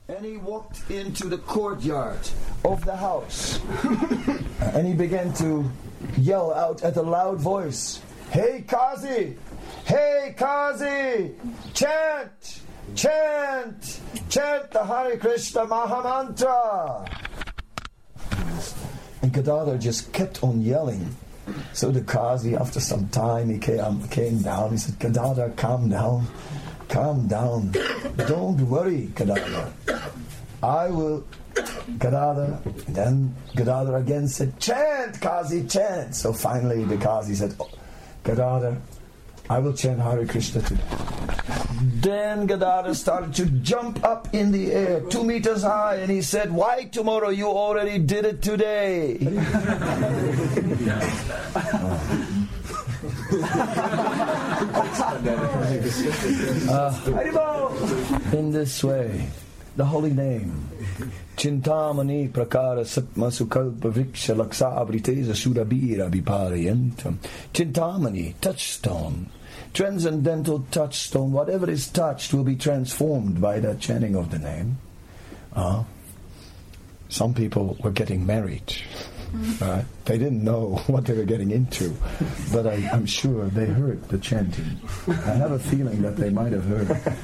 And he walked into the courtyard of the house. And he began to yell out at a loud voice, "Hey Kazi! Hey Kazi! Chant! Chant! Chant the Hare Krishna Mahamantra!" And Gadadhar just kept on yelling. So the Kazi, after some time, he came down. He said, "Gadadhar, calm down. Calm down. Don't worry, Gadadhar. I will..." Gadadhar. Then Gadadhar again said, "Chant, Kazi, chant." So finally the Kazi said, "Oh, Gadadhar, I will chant Hare Krishna today." Then Gadadhar started to jump up in the air, 2 meters high, and he said, "Why tomorrow? You already did it today." In this way, the holy name, Chintamani Prakara Satma Sukalpa Vriksha Laksa Abriteza Surabira Vipariyantam. Chintamani, touchstone, transcendental touchstone. Whatever is touched will be transformed by that chanting of the name. Some people were getting married. They didn't know what they were getting into, but I'm sure they heard the chanting. I have a feeling that they might have heard.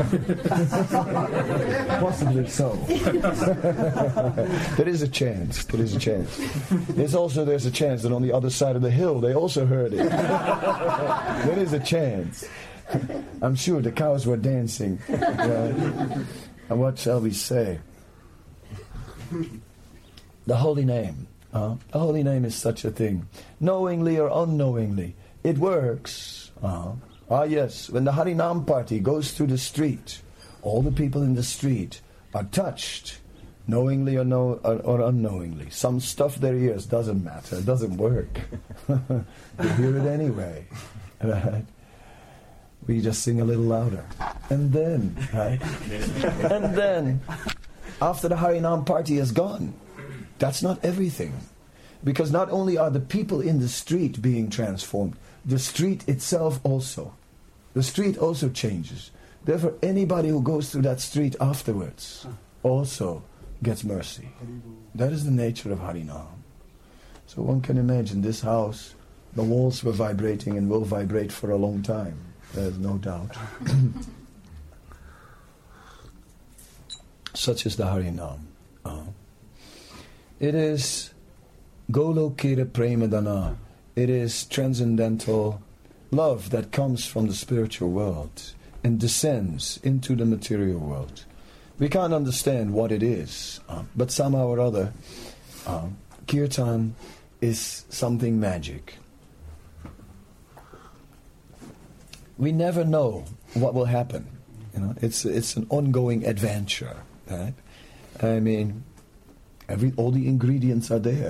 Possibly so. There is a chance. There is a chance. There's a chance that on the other side of the hill they also heard it. There is a chance. I'm sure the cows were dancing. And what shall we say? The holy name. The holy name is such a thing. Knowingly or unknowingly, it works. Yes, when the Harinam party goes through the street, all the people in the street are touched, knowingly or unknowingly. Some stuff their ears, doesn't matter, it doesn't work. They hear it anyway. Right? We just sing a little louder. And then, right? And then, after the Harinam party is gone, that's not everything. Because not only are the people in the street being transformed, the street itself also. The street also changes. Therefore, anybody who goes through that street afterwards also gets mercy. That is the nature of Harinam. So one can imagine this house, the walls were vibrating and will vibrate for a long time. There's no doubt. Such is the Harinam. It is Golokira Premadana. It is transcendental love that comes from the spiritual world and descends into the material world. We can't understand what it is, but somehow or other, Kirtan is something magic. We never know what will happen. It's an ongoing adventure, right? I mean, all the ingredients are there.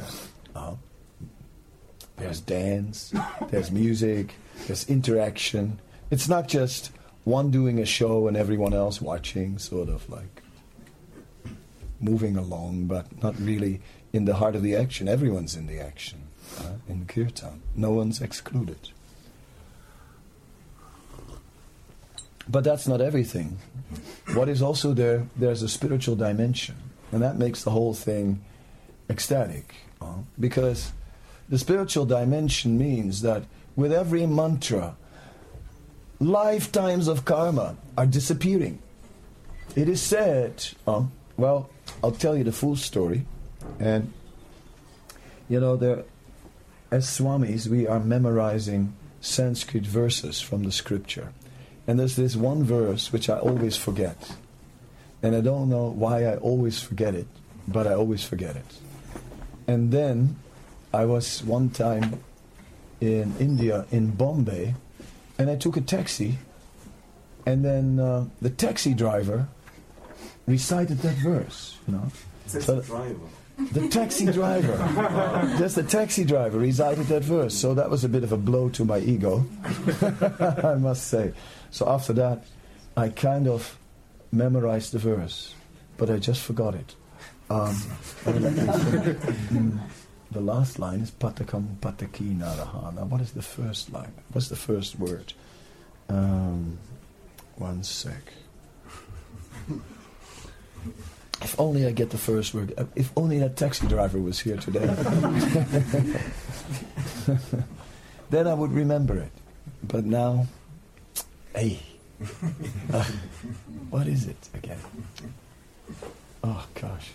There's dance, there's music, there's interaction. It's not just one doing a show and everyone else watching, sort of like moving along, but not really in the heart of the action. Everyone's in the action in Kirtan. No one's excluded. But that's not everything. What is also there, there's a spiritual dimension. And that makes the whole thing ecstatic. Because the spiritual dimension means that with every mantra, lifetimes of karma are disappearing. It is said, well, I'll tell you the full story. And, as Swamis, we are memorizing Sanskrit verses from the scripture. And there's this one verse which I always forget. And I don't know why I always forget it, but I always forget it. And then I was one time in India, in Bombay, and I took a taxi, and then the taxi driver recited that verse, The taxi driver. Just the taxi driver recited that verse. So that was a bit of a blow to my ego, I must say. So after that, I kind of memorized the verse, but I just forgot it. The last line is Patakam Pataki Narahana. What is the first line? What's the first word? One sec. If if only I get the first word. If only that taxi driver was here today. Then I would remember it. But now, hey, what is it again? Oh gosh.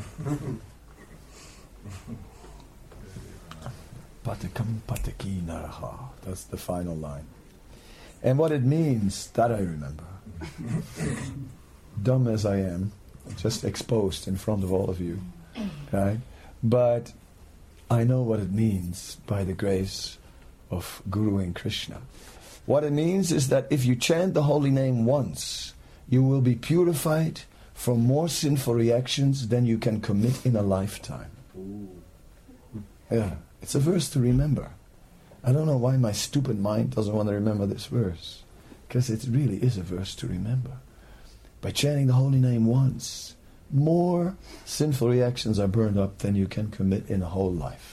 Patakam pataki naraha. That's the final line. And what it means, that I remember. Dumb as I am, just exposed in front of all of you, right? But I know what it means by the grace of Guru and Krishna. What it means is that if you chant the holy name once, you will be purified from more sinful reactions than you can commit in a lifetime. Yeah, it's a verse to remember. I don't know why my stupid mind doesn't want to remember this verse, because it really is a verse to remember. By chanting the holy name once, more sinful reactions are burned up than you can commit in a whole life.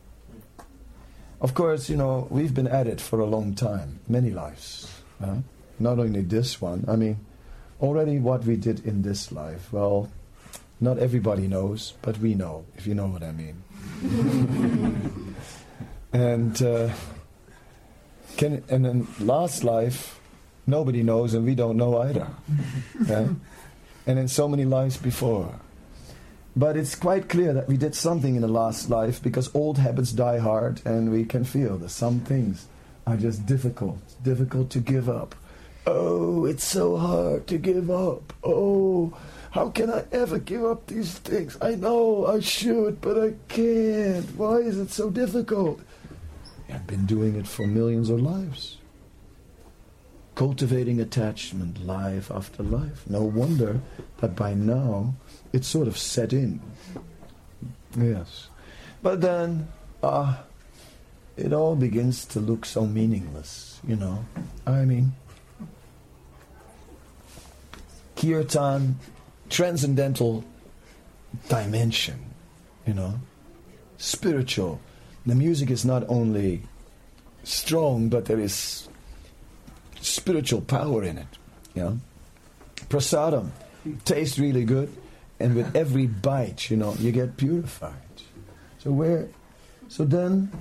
Of course, we've been at it for a long time, many lives. Not only this one, already what we did in this life, well, not everybody knows, but we know, if you know what I mean. And in last life, nobody knows and we don't know either. And in so many lives before. But it's quite clear that we did something in the last life, because old habits die hard, and we can feel that some things are just difficult to give up. Oh, it's so hard to give up. Oh, how can I ever give up these things? I know I should, but I can't. Why is it so difficult? I've been doing it for millions of lives. Cultivating attachment life after life. No wonder that by now it's sort of set in. Yes. But then it all begins to look so meaningless, Kirtan, transcendental dimension, spiritual. The music is not only strong, but there is spiritual power in it. Prasadam tastes really good, and with every bite, you get purified. So then,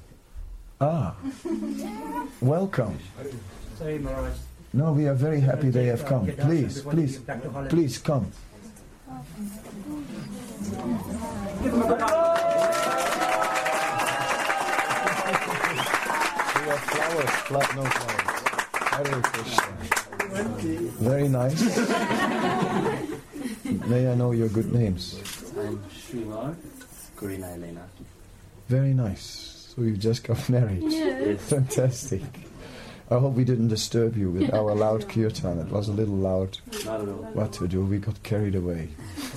welcome. Sorry, Maharaj. No, we are very happy they have come. Please come. We have flowers, no flowers. Hare Krishna. Very nice. May I know your good names? I'm Srimar, Corina Elena. Very nice. So you just got married. Yes. Fantastic. I hope we didn't disturb you with our loud kirtan. It was a little loud. Not at all. What to do? We got carried away.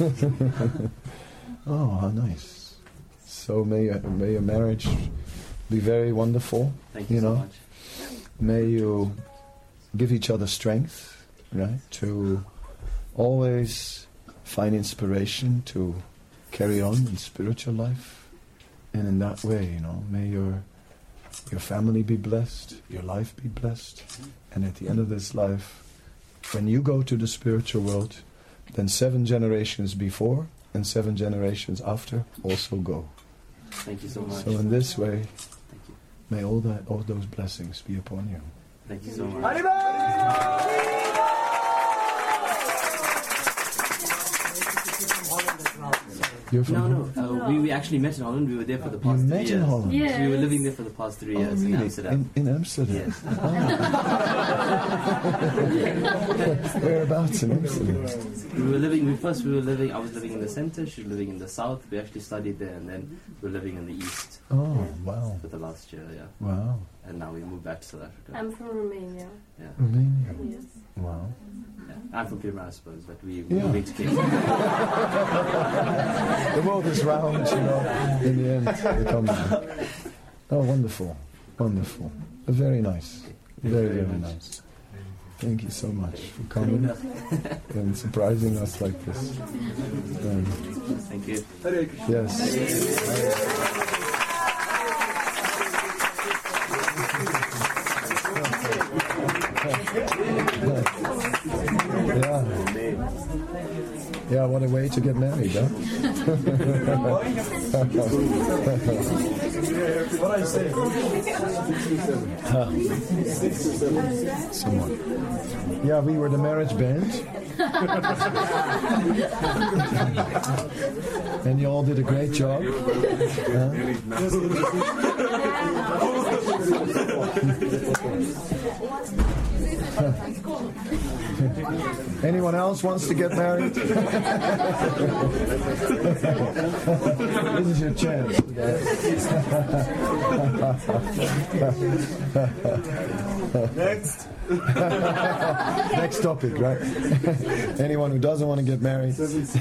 Oh, how nice. So may your marriage be very wonderful. Thank you so much. May you give each other strength, right? To always find inspiration to carry on in spiritual life. And in that way, may your family be blessed, your life be blessed. And at the end of this life, when you go to the spiritual world, then 7 generations before and 7 generations after also go. Thank you so much. So in this way, thank you. May all those blessings be upon you. Thank you so much. You're from No. We actually met in Holland. We were there for the past 3 years. You met in Holland? Yes. We were living there for the past 3 years in really? Amsterdam. In Amsterdam? Yes. Whereabouts in Amsterdam? I was living in the center, she was living in the south. We actually studied there, and then we were living in the east. Oh, wow. For the last year, yeah. Wow. And now we moved back to South Africa. I'm from Romania. Yeah. Romania? Yes. Wow. Yeah. I'm from Pima, I suppose, but we Yeah. moved to Cape. The world is round, in the end. We come back. Oh, wonderful. Wonderful. Very nice. Very, very nice. Thank you so much for coming and surprising us like this. Thank you. Yes. Yeah, what a way to get married, huh? What I say? 6 or 7. Someone. Yeah, we were the marriage band. And you all did a great job. Anyone else wants to get married? This is your chance. Next. Next topic, right? Anyone who doesn't want to get married,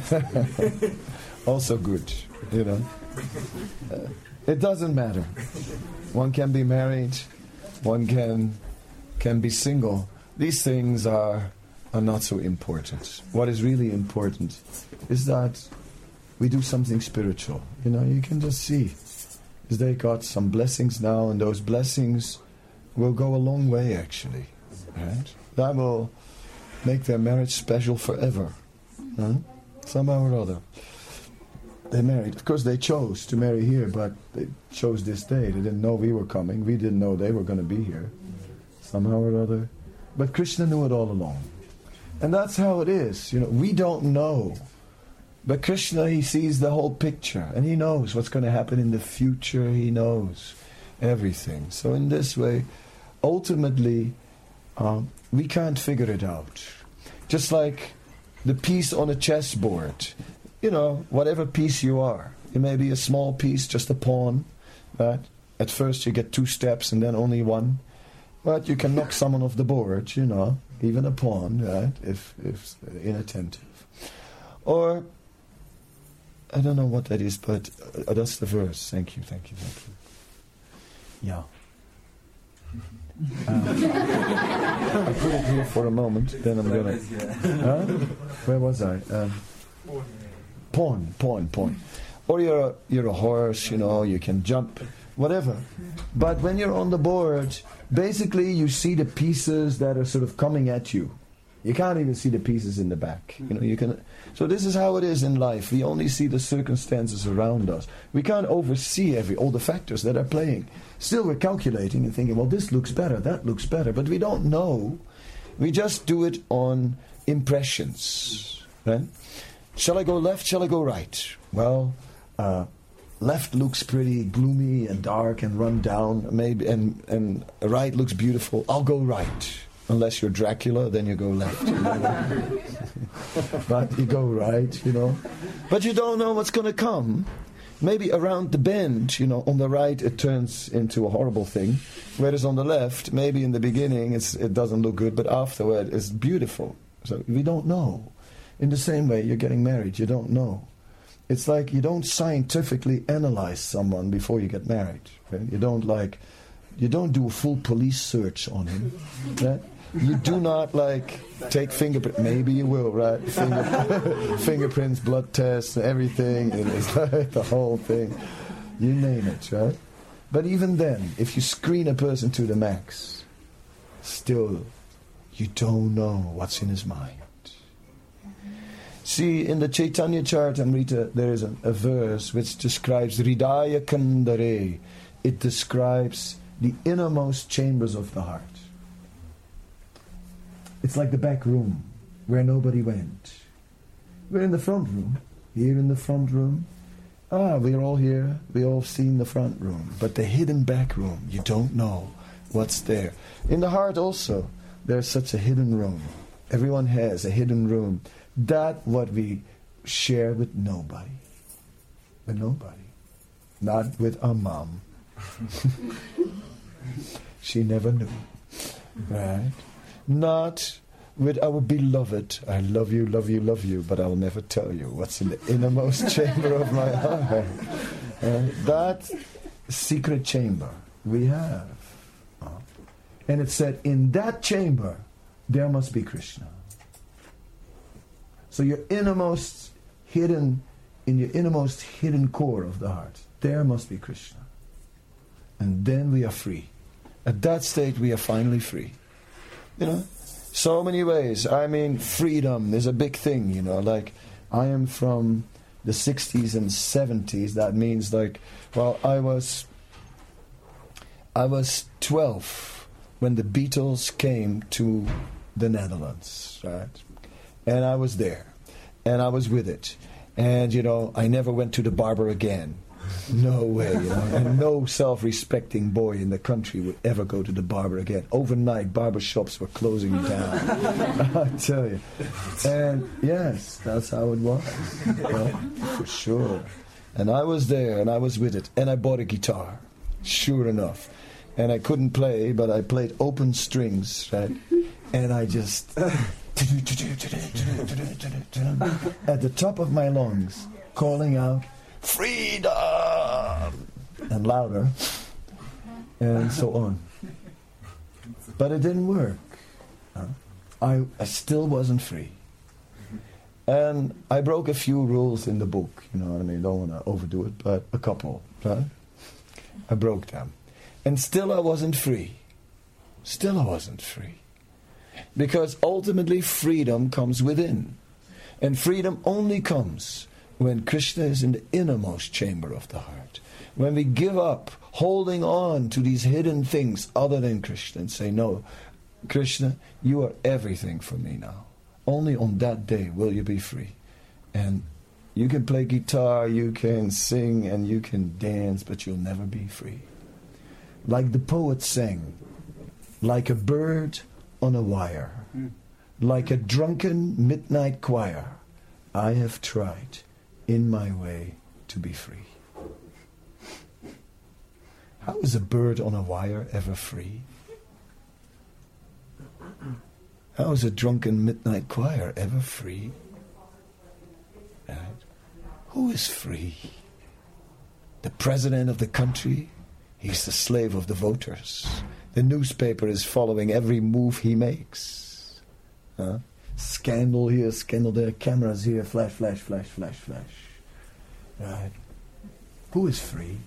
also good, you know. It doesn't matter. One can be married, one can be single. These things are not so important. What is really important is that we do something spiritual. You know, you can just see they got some blessings now, and those blessings will go a long way, actually. Right? That will make their marriage special forever. Huh? Somehow or other. They married. Of course, they chose to marry here, but they chose this day. They didn't know we were coming. We didn't know they were going to be here. Somehow or other. But Krishna knew it all along. And that's how it is. You know, we don't know. But Krishna, he sees the whole picture. And he knows what's going to happen in the future. He knows everything. So in this way, ultimately, we can't figure it out. Just like the piece on a chessboard. You know, whatever piece you are. It may be a small piece, just a pawn. Right? At first you get 2 steps and then only 1. But you can knock someone off the board, you know, even a pawn, right, if inattentive. Or, I don't know what that is, but that's the verse. Thank you. Yeah. I put it here for a moment, then I'm going to... Where was I? Pawn. Or you're a horse, you know, you can jump, whatever. But when you're on the board, basically you see the pieces that are sort of coming at you. You can't even see the pieces in the back. You know, you can. So this is how it is in life. We only see the circumstances around us. We can't oversee all the factors that are playing. Still we're calculating and thinking, well, this looks better, that looks better. But we don't know. We just do it on impressions. Right? Shall I go left? Shall I go right? Well, left looks pretty gloomy and dark and run down, maybe, and right looks beautiful. I'll go right. Unless you're Dracula, then you go left. You know? But you go right, you know. But you don't know what's going to come. Maybe around the bend, you know, on the right it turns into a horrible thing. Whereas on the left, maybe in the beginning it doesn't look good, but afterward it's beautiful. So we don't know. In the same way, you're getting married, you don't know. It's like you don't scientifically analyze someone before you get married. Right? You don't do a full police search on him. Right? You do not take fingerprints. Maybe you will, right? Fingerprints, blood tests, everything. It's like the whole thing. You name it, right? But even then, if you screen a person to the max, still, you don't know what's in his mind. See, in the Chaitanya Charitamrita, there is a verse which describes Hridaya Kandare. It describes the innermost chambers of the heart. It's like the back room where nobody went. We're in the front room. Here in the front room. We're all here. We all seen the front room. But the hidden back room, you don't know what's there. In the heart also, there's such a hidden room. Everyone has a hidden room. That what we share with nobody. With nobody. Not with our mom. She never knew. Right? Not with our beloved. I love you, love you, love you, but I'll never tell you what's in the innermost chamber of my heart. That secret chamber we have. And it said, in that chamber, there must be Krishna. So your innermost hidden, in your innermost hidden core of the heart, there must be Krishna. And then we are free. At that state, we are finally free. You know, so many ways. I mean, freedom is a big thing, you know, like I am from the 60s and 70s. That means like, well, I was 12 when the Beatles came to the Netherlands, right? And I was there, and I was with it. And, you know, I never went to the barber again. No way, you know. And no self-respecting boy in the country would ever go to the barber again. Overnight, barber shops were closing down. I tell you. And, yes, that's how it was. Yeah, for sure. And I was there, and I was with it. And I bought a guitar, sure enough. And I couldn't play, but I played open strings, right? And I just... at the top of my lungs, calling out, freedom! And louder, and so on. But it didn't work. I still wasn't free. And I broke a few rules in the book, you know, and I don't want to overdo it, but a couple, right? I broke them. And still I wasn't free. Still I wasn't free. Because ultimately freedom comes within. And freedom only comes when Krishna is in the innermost chamber of the heart. When we give up holding on to these hidden things other than Krishna and say, no, Krishna, you are everything for me now. Only on that day will you be free. And you can play guitar, you can sing, and you can dance, but you'll never be free. Like the poet sang, like a bird on a wire, like a drunken midnight choir, I have tried in my way to be free. How is a bird on a wire ever free? How is a drunken midnight choir ever free? Right? Who is free? The president of the country? He's the slave of the voters. The newspaper is following every move he makes. Scandal here, scandal there, cameras here, flash, flash, flash, flash, flash. Right? Who is free?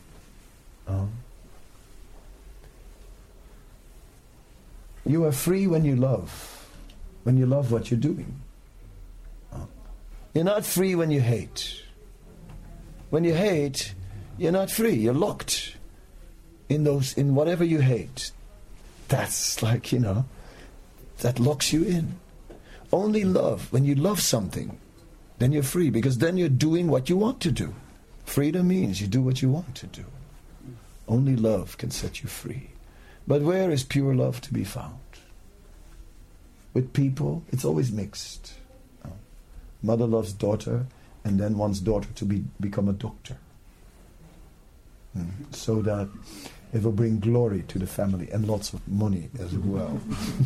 You are free when you love. When you love what you're doing. You're not free when you hate. When you hate, you're not free. You're locked in whatever you hate. That's like, you know, that locks you in. Only love. When you love something, then you're free, because then you're doing what you want to do. Freedom means you do what you want to do. Only love can set you free. But where is pure love to be found? With people, it's always mixed. Mother loves daughter, and then wants daughter to become a doctor. So that it will bring glory to the family and lots of money as well.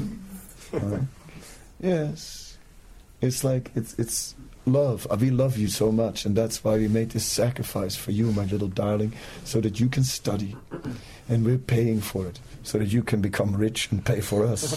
Yes. It's like, it's love. We love you so much, and that's why we made this sacrifice for you, my little darling, so that you can study. And we're paying for it, so that you can become rich and pay for us.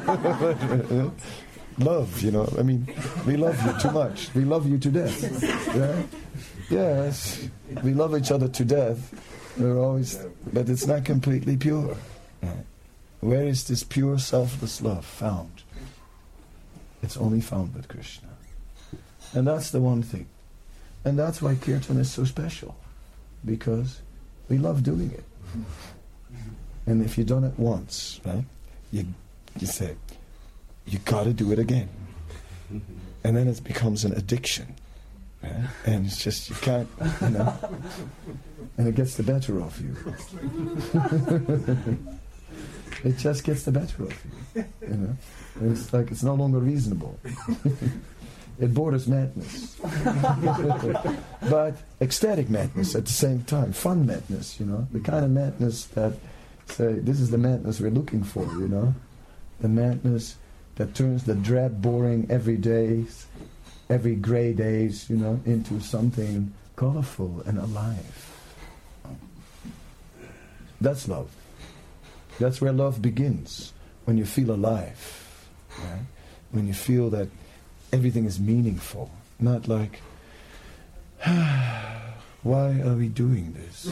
Love, you know, I mean, we love you too much. We love you to death. Yeah? Yes. We love each other to death. We're always, but it's not completely pure. Right? Where is this pure, selfless love found? It's only found with Krishna. And that's the one thing. And that's why Kirtan is so special. Because we love doing it. And if you've done it once, right, you say, you got to do it again. And then it becomes an addiction. Right? And it's just, you can't, you know. And it gets the better of you. It just gets the better of you. You know. And it's like, it's no longer reasonable. It borders madness. But ecstatic madness at the same time. Fun madness, you know. The kind of madness that, say, this is the madness we're looking for, you know. The madness that turns the drab, boring, every grey days, you know, into something colorful and alive. That's love. That's where love begins. When you feel alive. Right? When you feel that everything is meaningful. Not like, why are we doing this?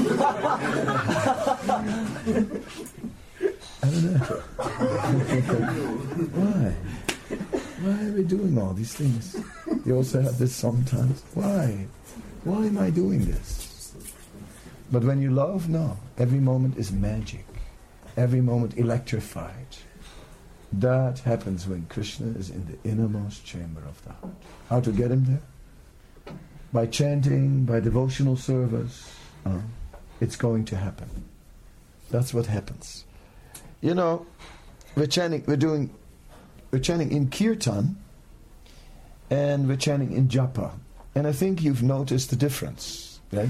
I don't know. Why? Why are we doing all these things? You also have this sometimes. Why? Why am I doing this? But when you love, no. Every moment is magic. Every moment electrified. That happens when Krishna is in the innermost chamber of the heart. How to get him there? By chanting, by devotional service. It's going to happen. That's what happens. You know, we're chanting in Kirtan, and we're chanting in Japa. And I think you've noticed the difference, right?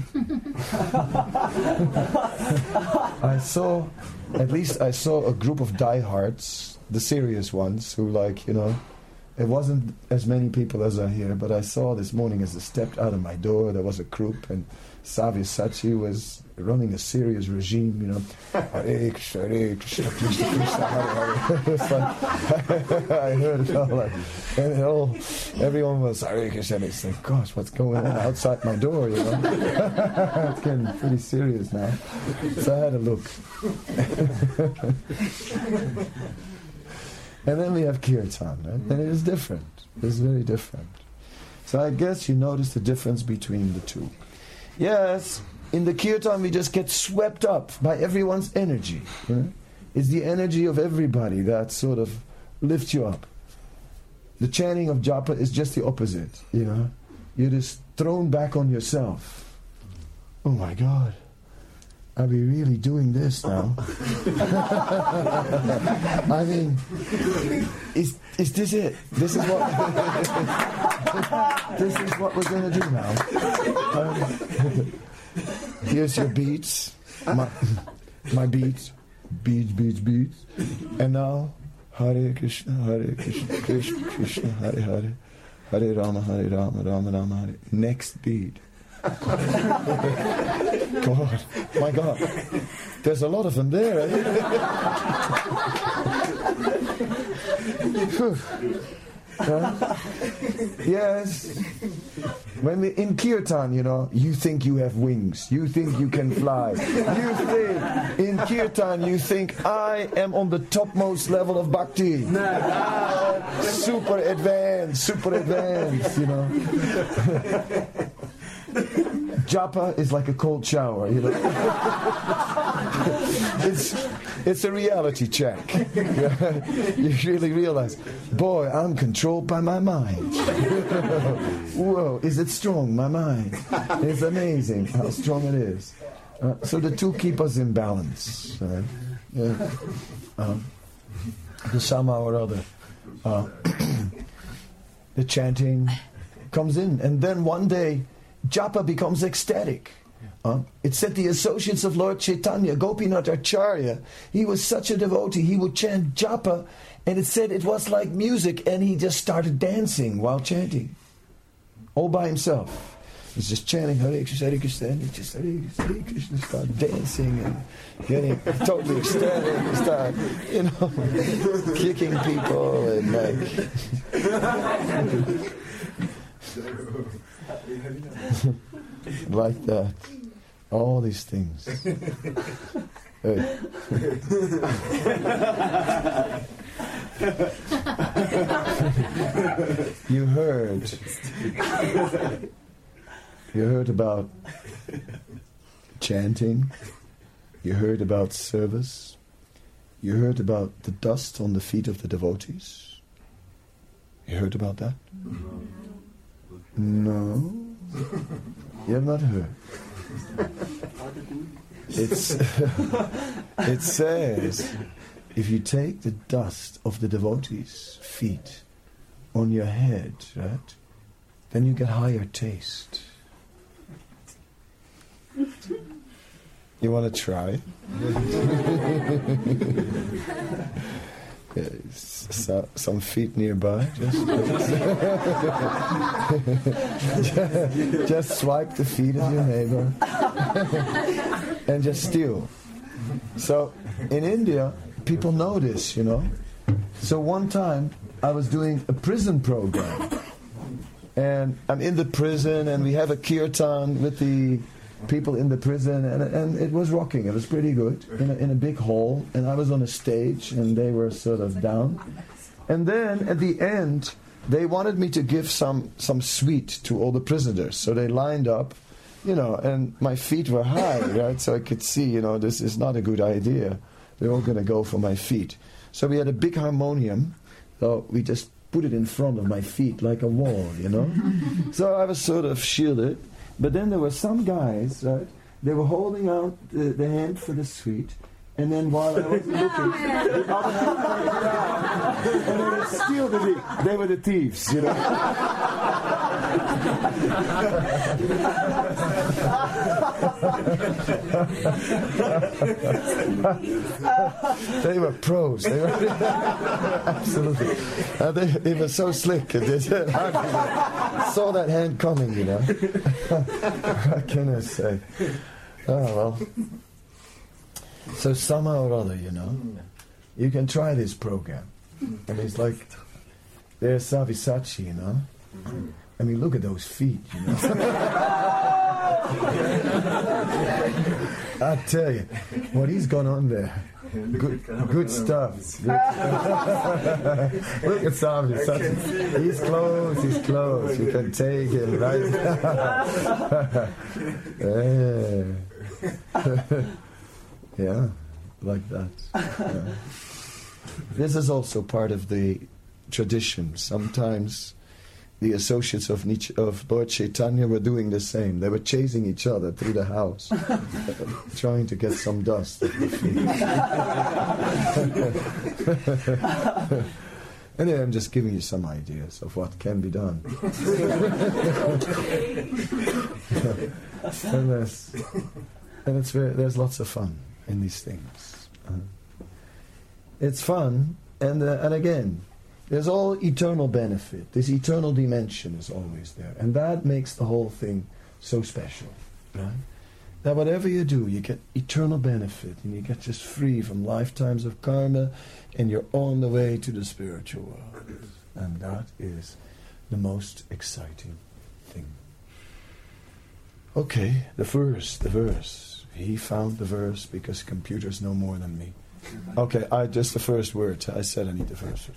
I saw a group of diehards, the serious ones, who it wasn't as many people as are here, but I saw this morning as I stepped out of my door, there was a group, and Sabyasachi was running a serious regime, Hare Krishna, Krishna Krishna, Hare Hare. It's like, I heard it all, and everyone was Hare Krishna, and it's like, gosh, what's going on outside my door, It's getting pretty serious now. So I had a look. And then we have Kirtan, right? And it is different. It's very different. So I guess you notice the difference between the two. Yes, in the Kirtan we just get swept up by everyone's energy. It's the energy of everybody that sort of lifts you up. The chanting of Japa is just the opposite, You're just thrown back on yourself. Oh my God. Are we really doing this now? I mean, is this it? This is what we're going to do now. Here's your beats, my beats, beats, and now Hare Krishna, Krishna Krishna, Hare Hare, Hare Rama, Rama Rama, Hare. Next beat. God, my God, there's a lot of them there. Yes, when we in Kirtan, you think you have wings, you think you can fly, you think in Kirtan, you think I am on the topmost level of bhakti, super advanced, Japa is like a cold shower, It's a reality check. You really realize, boy, I'm controlled by my mind. Whoa, is it strong, my mind? It's amazing how strong it is. So the two keep us in balance. Somehow or other. The chanting comes in, and then one day, Japa becomes ecstatic. It said the associates of Lord Chaitanya, Gopinath Acharya, he was such a devotee, he would chant Japa, and it said it was like music, and he just started dancing while chanting. All by himself. He's just chanting Hare Krishna, and he just Hare Krishna, start dancing and getting totally ecstatic, start, kicking people and like that. All these things. Hey. You heard about chanting. You heard about service. You heard about the dust on the feet of the devotees. You heard about that? No? You have not heard. It says, if you take the dust of the devotees' feet on your head, right, then you get higher taste. You want to try? Some feet nearby. Just swipe the feet of your neighbor and just steal. So in India, people know this, So one time I was doing a prison program, and I'm in the prison, and we have a kirtan with the people in the prison, and it was rocking. It was pretty good in a big hall, and I was on a stage, and they were sort of down. And then at the end, they wanted me to give some sweet to all the prisoners. So they lined up, and my feet were high, right? So I could see, this is not a good idea. They're all going to go for my feet. So we had a big harmonium. So we just put it in front of my feet like a wall, So I was sort of shielded. But then there were some guys, right? They were holding out the hand for the sweet. And then while I was looking, the other hand came around, and they would steal the meat. They were the thieves, They were pros. They were absolutely. They were so slick. They saw that hand coming, What can I say? Oh, well. So somehow or other, you can try this program. And it's like, there's Savisachi, I mean, look at those feet, I tell you, what he's got on there. Good stuff. Look at Savisachi. He's close. You can take him, right? Yeah, like that. Yeah. This is also part of the tradition. Sometimes the associates of Lord Chaitanya were doing the same. They were chasing each other through the house, trying to get some dust at the feet. Anyway, I'm just giving you some ideas of what can be done. And there's lots of fun in these things. It's fun, and again, there's all eternal benefit. This eternal dimension is always there, and that makes the whole thing so special, right? That whatever you do, you get eternal benefit, and you get just free from lifetimes of karma, and you're on the way to the spiritual world, and that is the most exciting thing. Okay, the verse. He found the verse because computers know more than me. Okay, just the first word. I said I need the first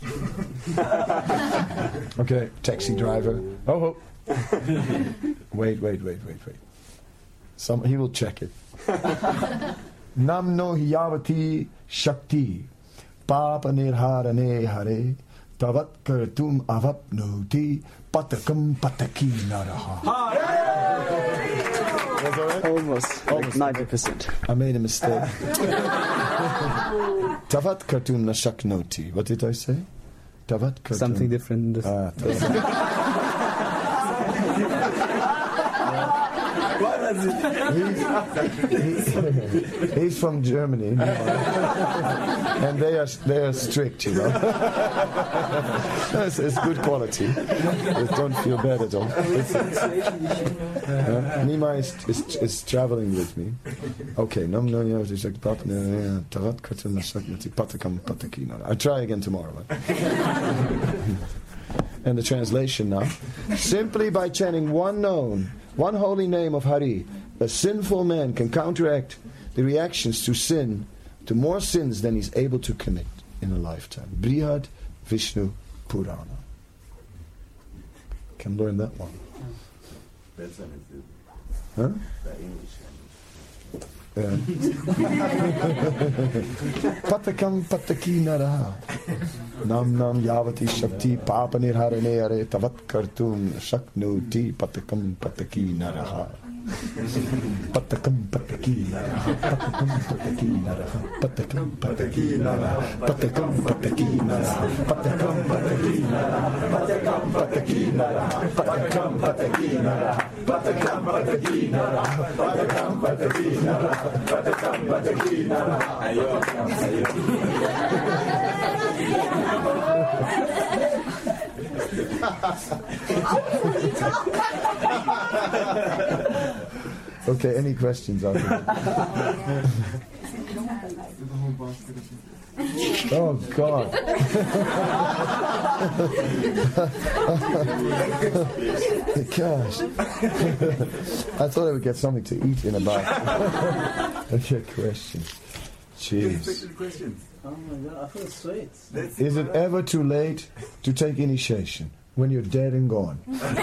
word. Okay, taxi driver. Oh. Wait. He will check it. Namno hiyavati shakti papa nirharane hare tavat kartum avapnoti patakam pataki naraha. Almost 90%. I made a mistake. Tavat kartum nashaknoti. What did I say? Tavat kartum. Something different. He's from Germany, and they are strict, It's good quality. Don't feel bad at all. Nima is traveling with me. Okay, I try again tomorrow. And the translation now. Simply by chanting one holy name of Hari, a sinful man can counteract the reactions to sin, to more sins than he's able to commit in a lifetime. Brihad Vishnu Purana. Can learn that one. Huh? Patakam pataki naraha. Nam yavati shakti papa nirharane are tavat kartum shaknuti patakam pataki naraha. Patakam pataki naraha. Patakam pataki naraha. Patakam pataki naraha. Patakam pataki naraha. Patakam pataki naraha. Patakam pataki naraha. Patakam pataki naraha. Patakam pataki naraha. Patakam pataki naraha. Okay, any questions out there? Oh God. Gosh. I thought I would get something to eat in about. Okay, question. Jeez. Oh my God, I feel sweet. Is it ever too late to take initiation? when you're dead and gone.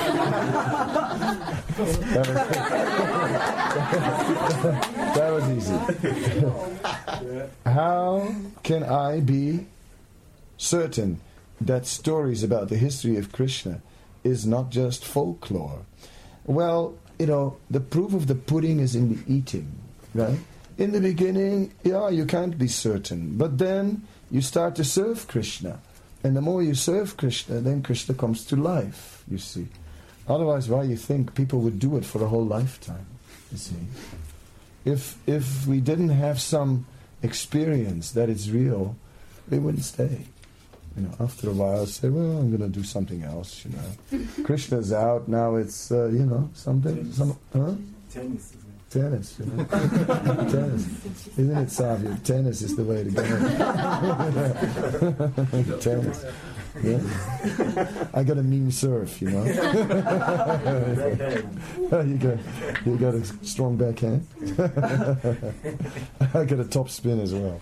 That was easy. How can I be certain that stories about the history of Krishna is not just folklore? Well, the proof of the pudding is in the eating, right? In the beginning, you can't be certain. But then you start to serve Krishna. And the more you serve Krishna, then Krishna comes to life, you see. Otherwise, why you think people would do it for a whole lifetime, you see? If we didn't have some experience that it's real, we wouldn't stay. After a while, say, well, I'm going to do something else, Krishna's out, now it's, something. Tennis. Tennis, tennis. Isn't it, Savio? Tennis is the way to go. Tennis. Yeah. I got a mean serve, You got a strong backhand. I got a top spin as well.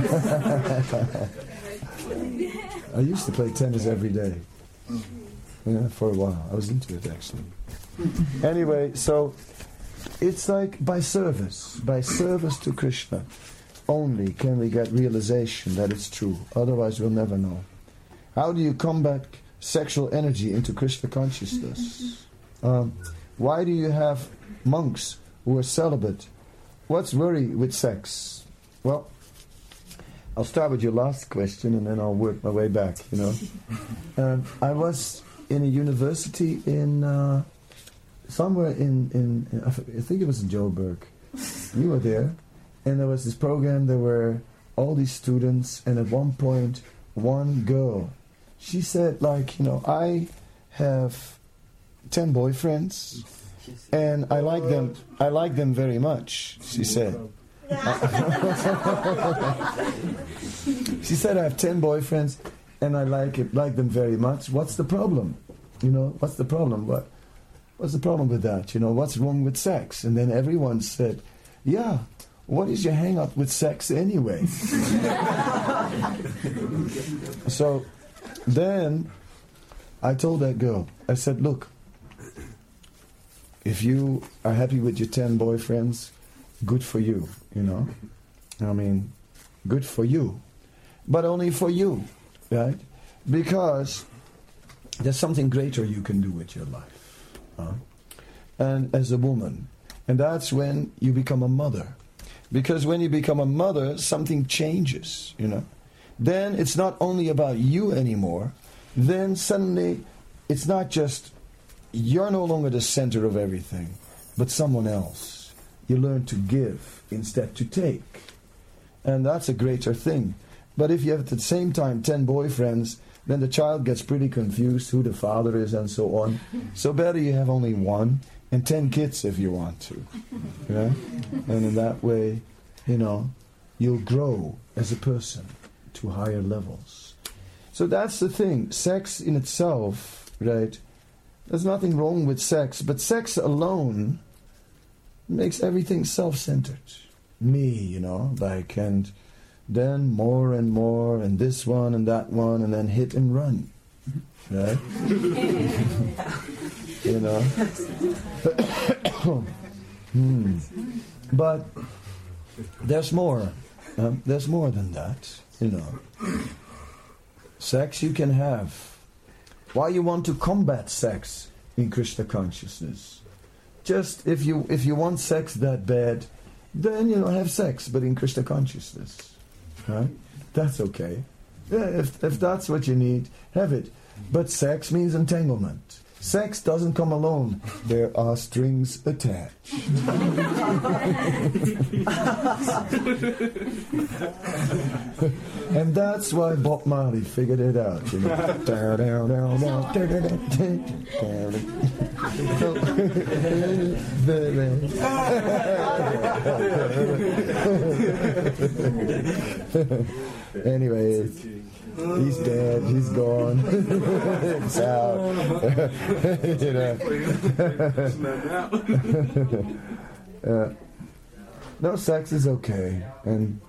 I used to play tennis every day. Yeah, for a while. I was into it, actually. Anyway, so it's like by service to Krishna, only can we get realization that it's true. Otherwise, we'll never know. How do you combat sexual energy into Krishna consciousness? Why do you have monks who are celibate? What's worry with sex? Well, I'll start with your last question and then I'll work my way back, I was in a university in somewhere in I think it was in Joburg. You were there, and there was this program. There were all these students, and at one point, one girl, she said, I have 10 boyfriends, and I like them. I like them very much. She said. She said, I have 10 boyfriends, and I like them very much. What's the problem? What's the problem? What's the problem with that? What's wrong with sex? And then everyone said, yeah, what is your hang-up with sex anyway? So then I told that girl, I said, look, if you are happy with your 10 boyfriends, good for you, good for you. But only for you, right? Because there's something greater you can do with your life. And as a woman. And that's when you become a mother. Because when you become a mother, something changes, Then it's not only about you anymore. Then suddenly, it's not just, you're no longer the center of everything, but someone else. You learn to give instead to take. And that's a greater thing. But if you have at the same time 10 boyfriends, then the child gets pretty confused who the father is and so on. So better you have only one and 10 kids if you want to. Yeah? And in that way, you'll grow as a person to higher levels. So that's the thing. Sex in itself, right? There's nothing wrong with sex, but sex alone makes everything self-centered. Me, and then more and more, and this one and that one, and then hit and run. Right? But there's more. There's more than that. Sex you can have. Why you want to combat sex in Krishna consciousness? Just if you want sex that bad, then have sex, but in Krishna consciousness. Right? That's okay. Yeah, if that's what you need, have it. But sex means entanglement. Sex doesn't come alone. There are strings attached. And that's why Bob Marley figured it out, Anyway, he's dead, he's gone. It's out. No, sex is okay, and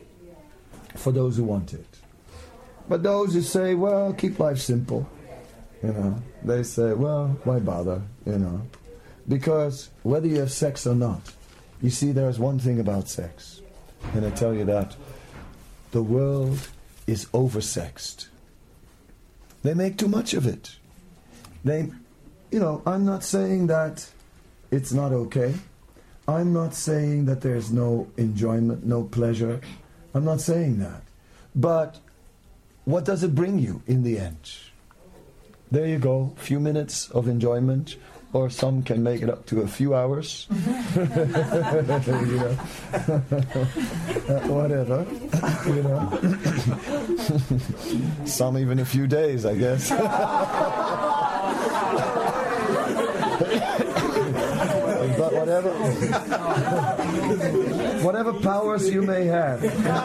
for those who want it. But those who say, well, keep life simple, You know, they say, well, why bother? You know, because whether you have sex or not, you see, there's one thing about sex, and I tell you that the world is oversexed. They make too much of it. They, you know, I'm not saying that it's not okay. I'm not saying that there's no enjoyment, no pleasure. I'm not saying that. But what does it bring you in the end? There you go, a few minutes of enjoyment, or some can make it up to a few hours. You know. Whatever. You know. Some even a few days, I guess. But whatever powers you may have,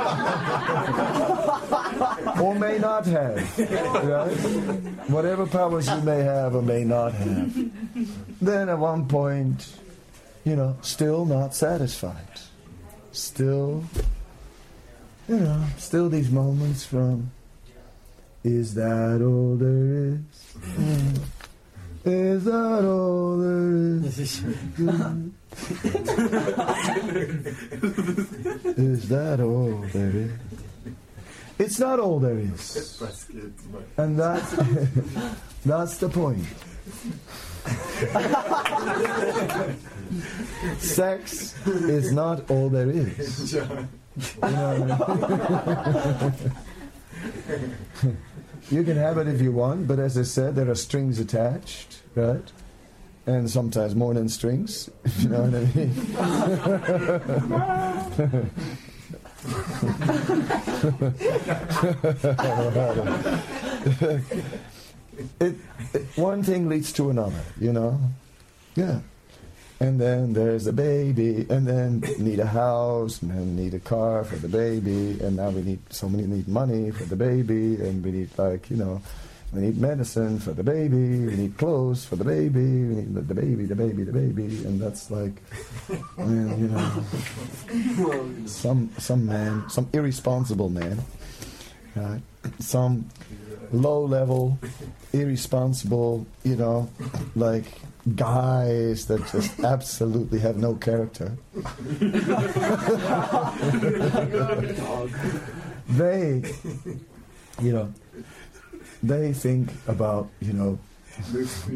or may not have, right? Whatever powers you may have or may not have, then at one point, you know, still not satisfied. Still, you know, still these moments from, is that all there is? Is that all there is? Is that all there is? It's not all there is. And that's the point. Sex is not all there is. You know what I mean? You can have it if you want, but as I said, there are strings attached, right? And sometimes more than strings, if you know what I mean. One thing leads to another, you know? Yeah. And then there's a baby, and then need a house, and then need a car for the baby, and now we need money for the baby, and we need, like, you know, we need medicine for the baby, we need clothes for the baby, we need the baby, and that's like, man, you know, some man, some irresponsible man, right? Some low-level, irresponsible, you know, like guys that just absolutely have no character. They, you know, they think about, you know, let's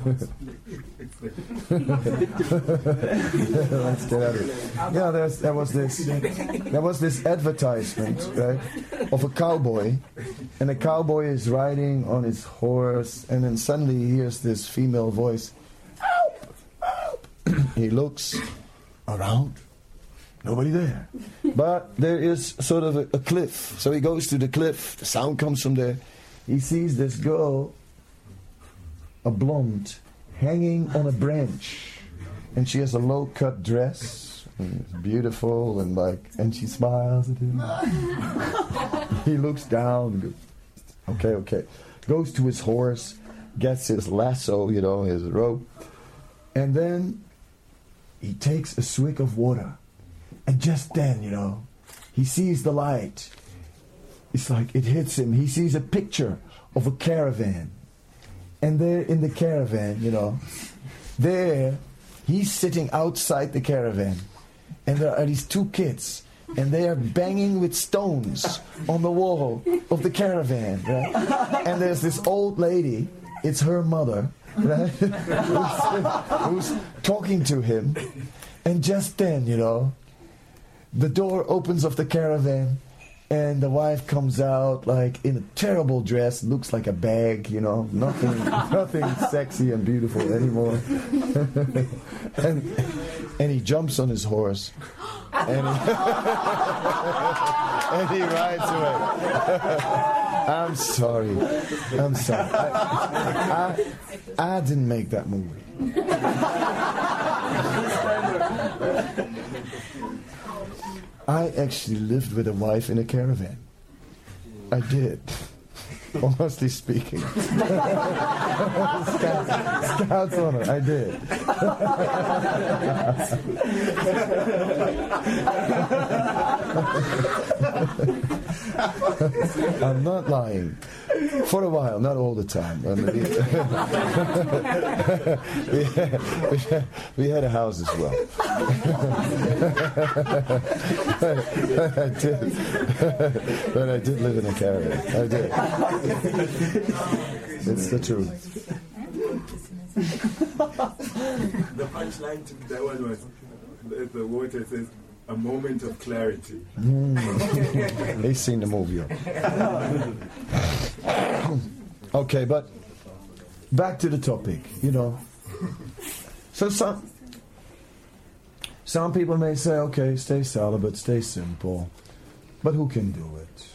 get at it. Yeah, there was this advertisement, right, of a cowboy, and the cowboy is riding on his horse, and then suddenly he hears this female voice, "Help! Help!" He looks around, nobody there, but there is sort of a cliff. So he goes to the cliff. The sound comes from there. He sees this girl, a blonde, hanging on a branch, and she has a low-cut dress, and it's beautiful, and she smiles at him. He looks down and goes, okay, goes to his horse, gets his lasso, you know, his rope, and then he takes a swig of water, and just then, you know, he sees the light. It's like it hits him. He sees a picture of a caravan. And there in the caravan, you know, there, he's sitting outside the caravan. And there are these two kids. And they are banging with stones on the wall of the caravan, right? And there's this old lady, it's her mother, right? who's talking to him. And just then, you know, the door opens of the caravan, and the wife comes out like in a terrible dress, looks like a bag, you know, nothing sexy and beautiful anymore. and he jumps on his horse, and he rides away. I'm sorry. I didn't make that movie. I actually lived with a wife in a caravan. I did. Honestly speaking. Scouts on it. I did. I'm not lying. For a while, not all the time. We had a house as well. But I did live in a caravan. I did. It's the truth. The punchline to that one was the water says a moment of clarity. He's seen the movie. Okay, but back to the topic, So some people may say, okay, stay celibate, stay simple. But who can do it?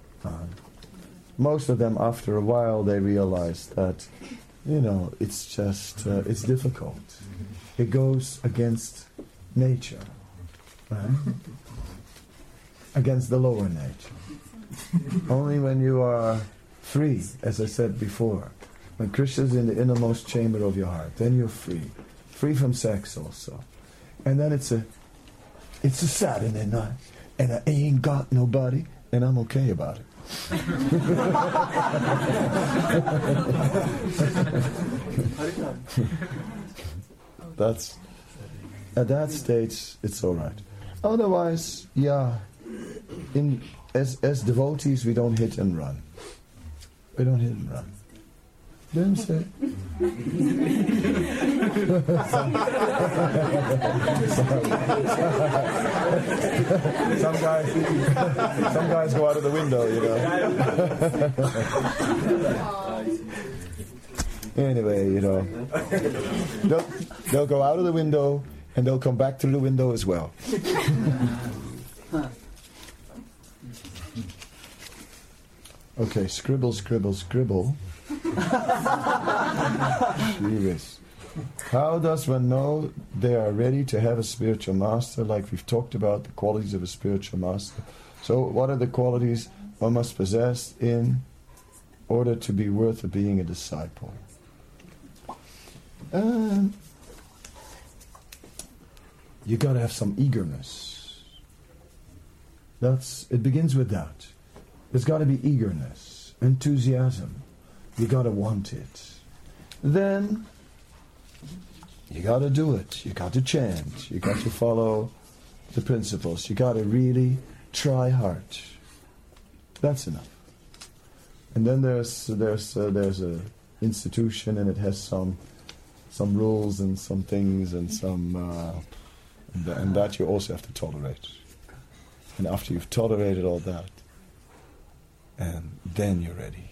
Most of them, after a while, they realize that, it's just, it's difficult. It goes against nature. Right? Against the lower nature. Only when you are free, as I said before, when Krishna's in the innermost chamber of your heart, then you're free. Free from sex also. And then it's a Saturday night, and I ain't got nobody, and I'm okay about it. That's at that stage it's all right. Otherwise, as devotees we don't hit and run. We don't hit and run. Didn't say. Some guys go out of the window, Anyway, they'll go out of the window and they'll come back through the window as well. Okay, scribble, scribble, scribble. Serious. How does one know they are ready to have a spiritual master? Like we've talked about the qualities of a spiritual master. So what are the qualities one must possess in order to be worth of being a disciple? You got to have some eagerness. It begins with that. There's got to be eagerness, enthusiasm. You got to want it. Then you got to do it. You got to chant. You got to follow the principles. You got to really try hard. That's enough. And then there's a institution, and it has some rules and some things and some and that you also have to tolerate. And after you've tolerated all that, and then you're ready.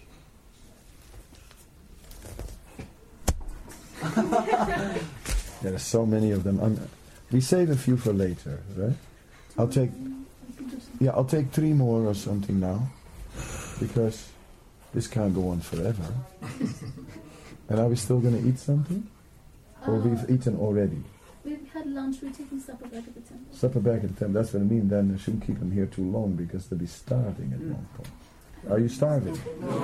There are so many of them. We save a few for later, right? I'll take 3 more or something now, because this can't go on forever. And are we still going to eat something? Or we've eaten already? We've had lunch. We're taking supper back at the temple. Supper back at the temple. That's what I mean. Then I shouldn't keep them here too long, because they'll be starving at one point. Are you starving?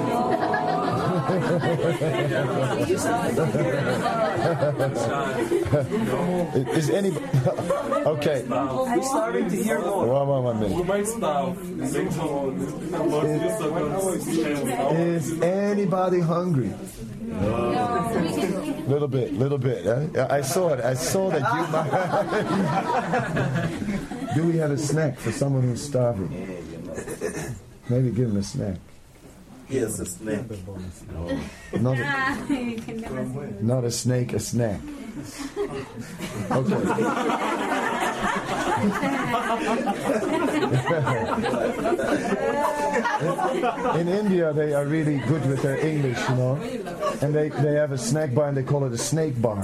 Is anybody... Okay. We're starting to hear more. One minute. We might starve. Is anybody hungry? Little bit. I saw it. I saw that you might. Do we have a snack for someone who's starving? Maybe give him a snack. Here's a snack. Not a snake, a snack. Okay. In India, they are really good with their English, and they have a snack bar and they call it a snake bar.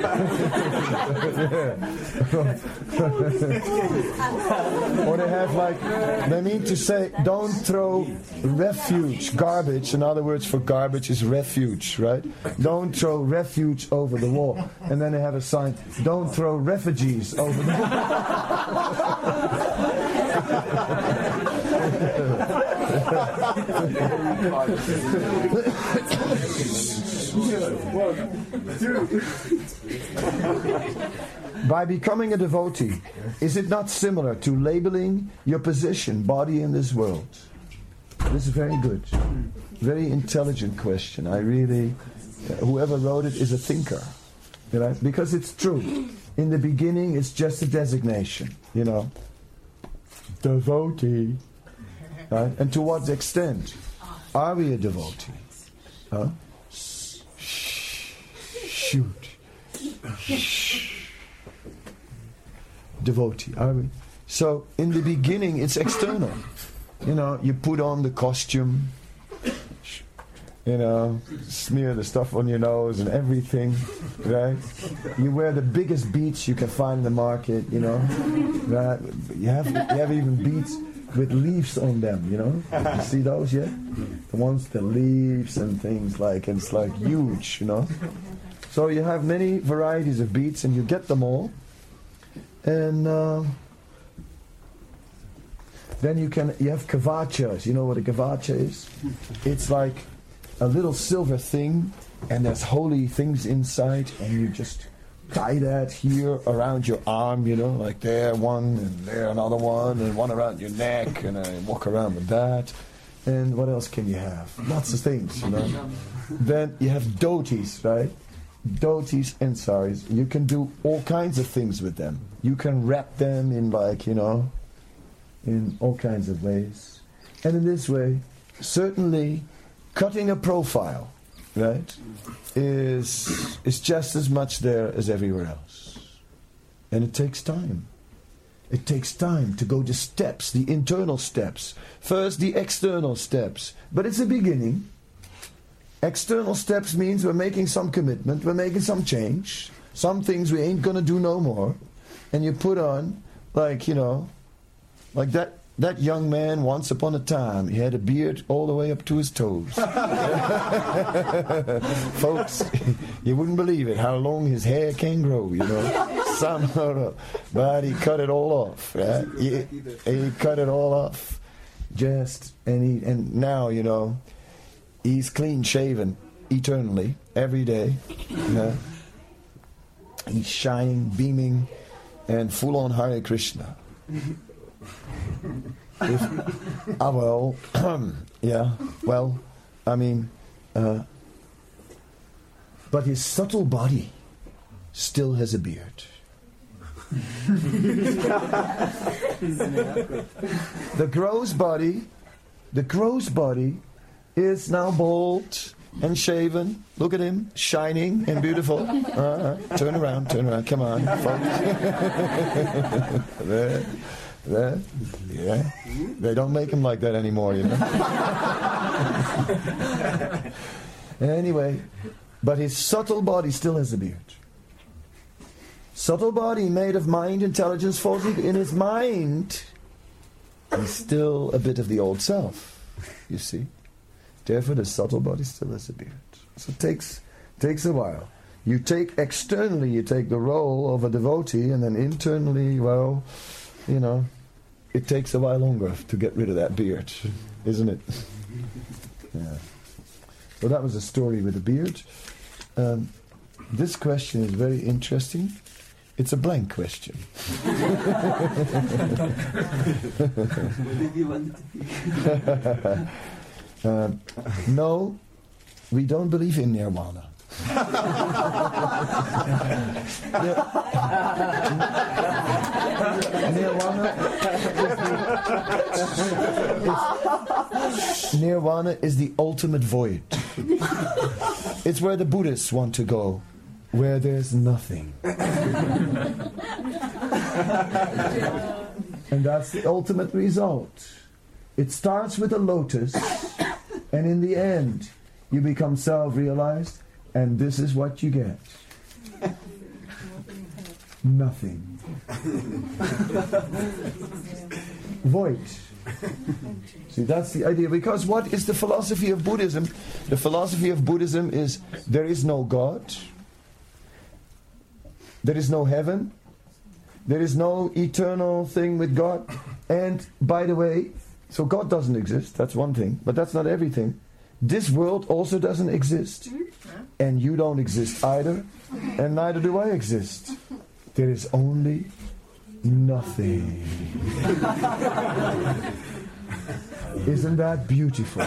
Or they have they mean to say, don't throw refuse, garbage. In other words, for garbage is refuge, right? Don't throw refuge over the wall. And then they have a sign, don't throw refugees over the wall. By becoming a devotee, is it not similar to labeling your position, body in this world? This is very good. Very intelligent question. I really, whoever wrote it is a thinker. You know, because it's true. In the beginning, it's just a designation, you know. Devotee. Right? And to what extent are we a devotee? Huh? Shoot. Devotee, are we? So, in the beginning, it's external. You know, you put on the costume, you know, smear the stuff on your nose and everything, right? You wear the biggest beads you can find in the market, you know, right? You have even beads with leaves on them, you know. You see those yet? The ones, the leaves and things like, and it's like huge, you know. So you have many varieties of beads, and you get them all, and then you have kavachas. You know what a kavacha is? It's like a little silver thing, and there's holy things inside, and you just tie that here around your arm, you know, like there one, and there another one, and one around your neck, and I walk around with that. And what else can you have? Lots of things, you know. Then you have dhotis, right? Dhotis and saris. You can do all kinds of things with them. You can wrap them in, like, you know, in all kinds of ways. And in this way, certainly cutting a profile, right, is just as much there as everywhere else. And it takes time. It takes time to go the steps, the internal steps. First, the external steps. But it's a beginning. External steps means we're making some commitment, we're making some change. Some things we ain't gonna do no more. And you put on, like, you know, like that young man, once upon a time, he had a beard all the way up to his toes. Folks, you wouldn't believe it, how long his hair can grow, you know. Somehow, but he cut it all off. Right? He cut it all off. And now, you know, he's clean shaven eternally, every day. You know? He's shining, beaming, and full on Hare Krishna. Well, yeah, well, I mean, but his subtle body still has a beard. The gross body is now bald and shaven. Look at him, shining and beautiful. Turn around, come on, folks. Yeah, they don't make him like that anymore, you know. Anyway, but his subtle body still has a beard. Subtle body made of mind, intelligence, falls in his mind. He's still a bit of the old self, you see. Therefore, the subtle body still has a beard. So it takes a while. You take externally, you take the role of a devotee, and then internally, well, you know, it takes a while longer to get rid of that beard, isn't it? Yeah. So that was a story with a beard. This question is very interesting. It's a blank question. No, we don't believe in nirvana. Nirvana is the ultimate void. It's where the Buddhists want to go, where there's nothing. And that's the ultimate result. It starts with a lotus, and in the end, you become self-realized, and this is what you get. Nothing. Void. See, that's the idea. Because what is the philosophy of Buddhism? The philosophy of Buddhism is there is no God. There is no heaven. There is no eternal thing with God. And, by the way, so God doesn't exist, that's one thing, but that's not everything. This world also doesn't exist. And you don't exist either. And neither do I exist. There is only nothing. Isn't that beautiful?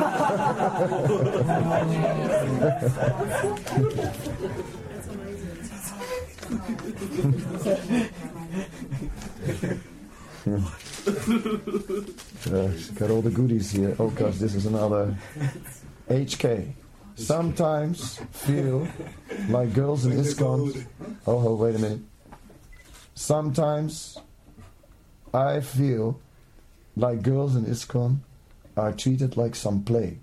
Got all the goodies here. Oh gosh, this is another HK. Sometimes feel like girls in ISKCON. Oh, wait a minute. Sometimes I feel like girls in ISKCON are treated like some plague.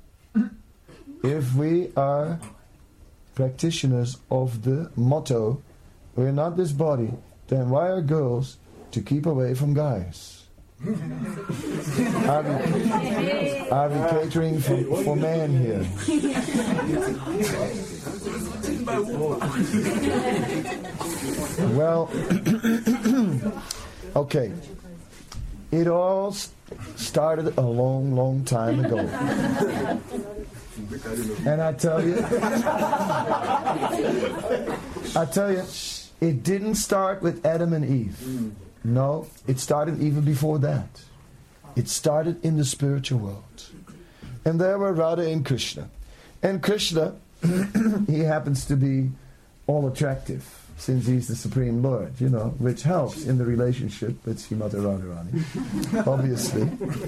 If we are practitioners of the motto, we're not this body, then why are girls to keep away from guys? Are we catering for men here? Well, okay. It all started a long, long time ago. And I tell you, it didn't start with Adam and Eve. No, it started even before that. It started in the spiritual world. And there were Radha and Krishna. And Krishna, he happens to be all attractive, since he's the Supreme Lord, which helps in the relationship with Srimati Radharani, obviously.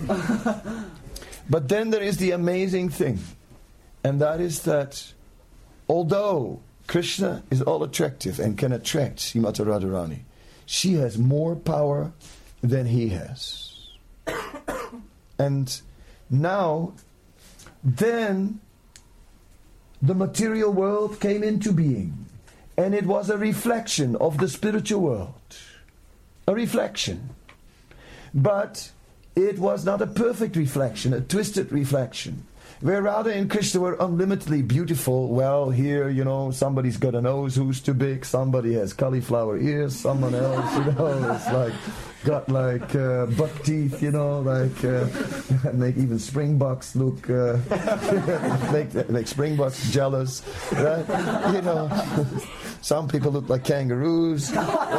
But then there is the amazing thing, and that is that although Krishna is all attractive and can attract Srimati Radharani, she has more power than he has. And now, then, the material world came into being. And it was a reflection of the spiritual world. A reflection. But it was not a perfect reflection, a twisted reflection. Where Radha and Krishna were unlimitedly beautiful, well, here, somebody's got a nose who's too big, somebody has cauliflower ears, someone else, is got buck teeth, make even Springboks look, make Springboks jealous, right? Some people look like kangaroos.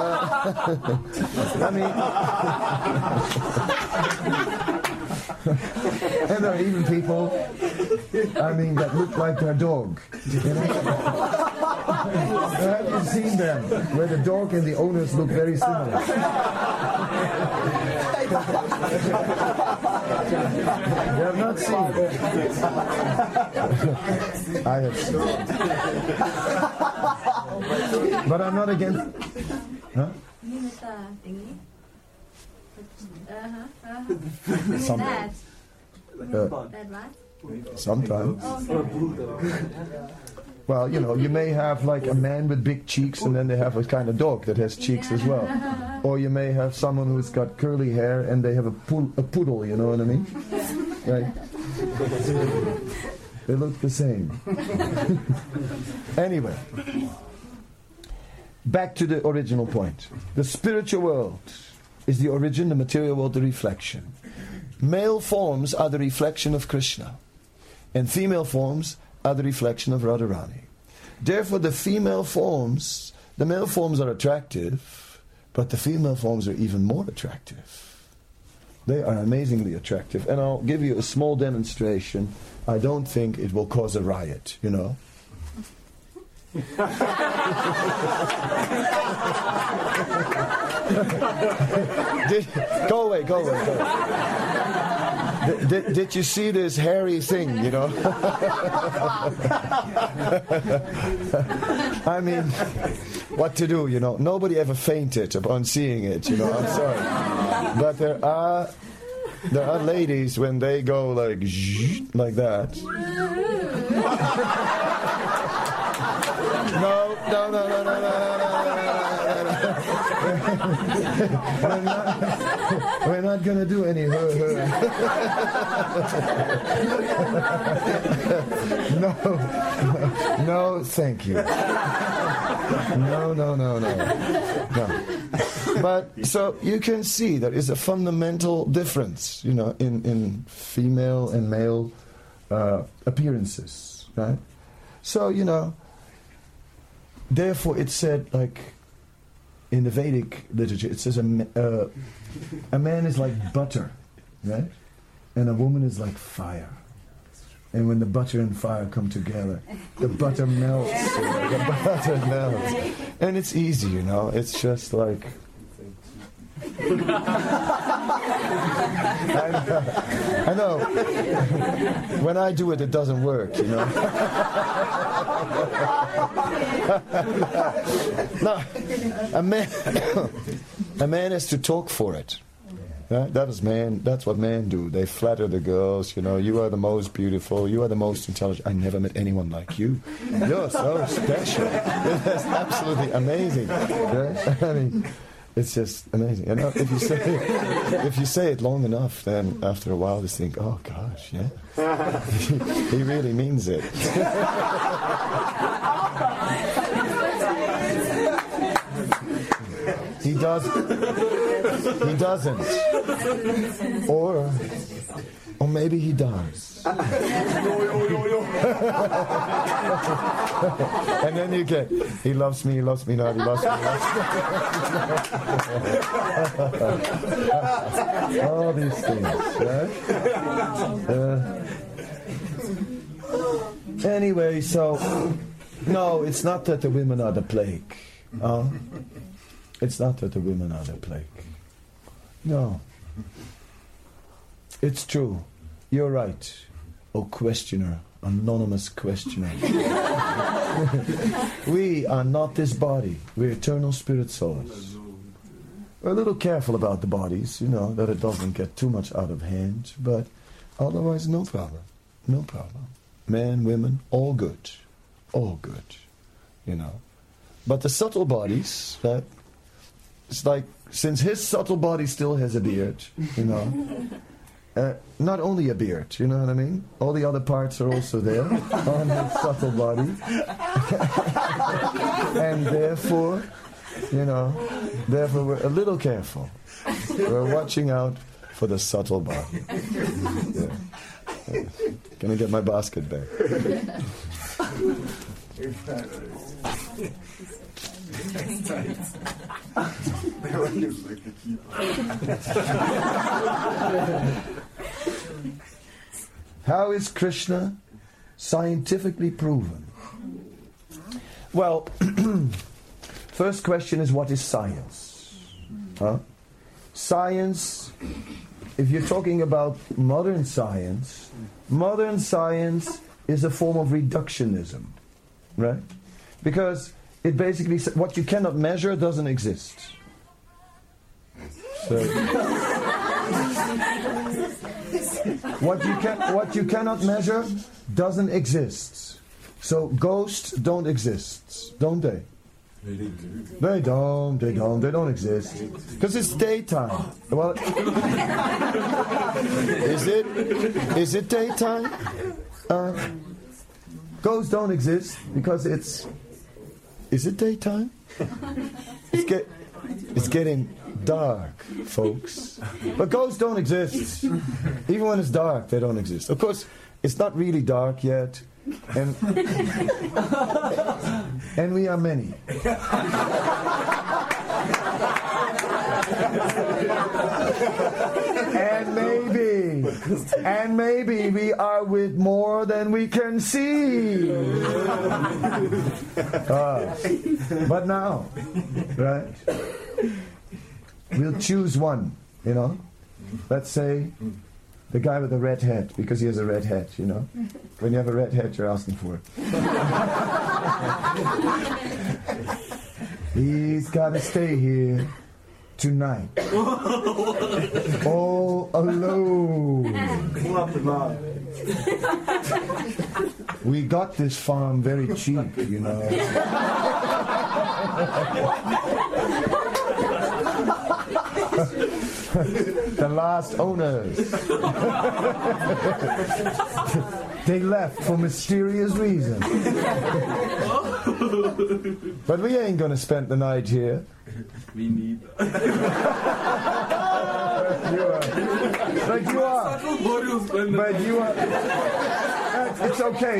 And there are even people, that look like their dog. Have you seen them? Where the dog and the owners look very similar. You have not seen it. I have seen it. But I'm not against... Huh? Sometimes. Well, you may have like a man with big cheeks, and then they have a kind of dog that has cheeks as well. Or you may have someone who's got curly hair and they have a poodle, you know what I mean? Right? They look the same. Anyway, back to the original point. The spiritual world is the origin, the material world the reflection. Male forms are the reflection of Krishna, and female forms are the reflection of Radharani. Therefore, the male forms are attractive, but the female forms are even more attractive. They are amazingly attractive. And I'll give you a small demonstration. I don't think it will cause a riot, Go away. Did you see this hairy thing, what to do, Nobody ever fainted upon seeing it, I'm sorry. But there are ladies, when they go like that. No. We're not going to do any No, thank you. No. But so you can see there is a fundamental difference, in female and male appearances, right? So, therefore it's said, like, in the Vedic literature, it says a man is like butter, right? And a woman is like fire. And when the butter and fire come together, the butter melts. The butter melts. And it's easy, you know. It's just like... I know. When I do it, it doesn't work, you know. No, a man has to talk for it. That's what men do. They flatter the girls, you know. You are the most beautiful. You are the most intelligent. I never met anyone like you. You're so special. That's absolutely amazing. Right? I mean, it's just amazing. You know, if you say it long enough, then after a while you think, oh gosh, yeah, he really means it. He doesn't. Or maybe he does. And then you get, he loves me not, he loves me not. All these things, right? Anyway, so, no, it's not that the women are the plague. It's not that the women are the plague. No. It's true. You're right. Oh, questioner, anonymous questioner. We are not this body. We're eternal spirit souls. We're a little careful about the bodies, you know, that it doesn't get too much out of hand, but otherwise, no problem. No problem. Men, women, all good. All good, you know. But the subtle bodies, that it's like, since his subtle body still has a beard, you know, not only a beard, you know what I mean? All the other parts are also there on his subtle body. And therefore, you know, we're a little careful. We're watching out for the subtle body. Yeah. Can I get my basket back? How is Krishna scientifically proven? Well, first question is, what is science? Science, if you're talking about modern science is a form of reductionism, right? Because it basically says what you cannot measure doesn't exist. So, what you cannot measure doesn't exist. So ghosts don't exist, don't they? They don't exist. Because it's daytime. Well, is it daytime? Ghosts don't exist because is it daytime? It's getting dark, folks. But ghosts don't exist. Even when it's dark, they don't exist. Of course, it's not really dark yet. And we are many. And maybe we are with more than we can see. But now, right? We'll choose one, you know. Let's say the guy with the red hat, because he has a red hat, you know. When you have a red hat, you're asking for it. He's got to stay here tonight. All alone. We got this farm very cheap, you know. The last owners. They left for mysterious reasons. But we ain't gonna spend the night here. Me neither. But you are. It's okay.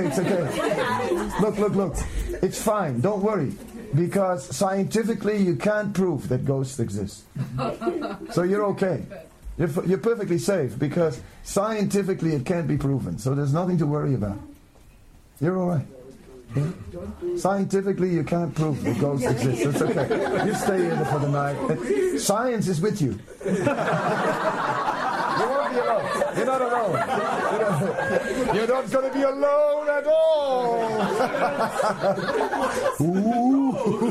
Look. It's fine. Don't worry. Because scientifically you can't prove that ghosts exist. So you're okay. You're perfectly safe because scientifically it can't be proven. So there's nothing to worry about. You're all right. Yeah? Scientifically, you can't prove the ghost exists. It's okay. You stay here for the night. Science is with you. You won't be alone. You're not alone. You're not going to be alone at all. Ooh.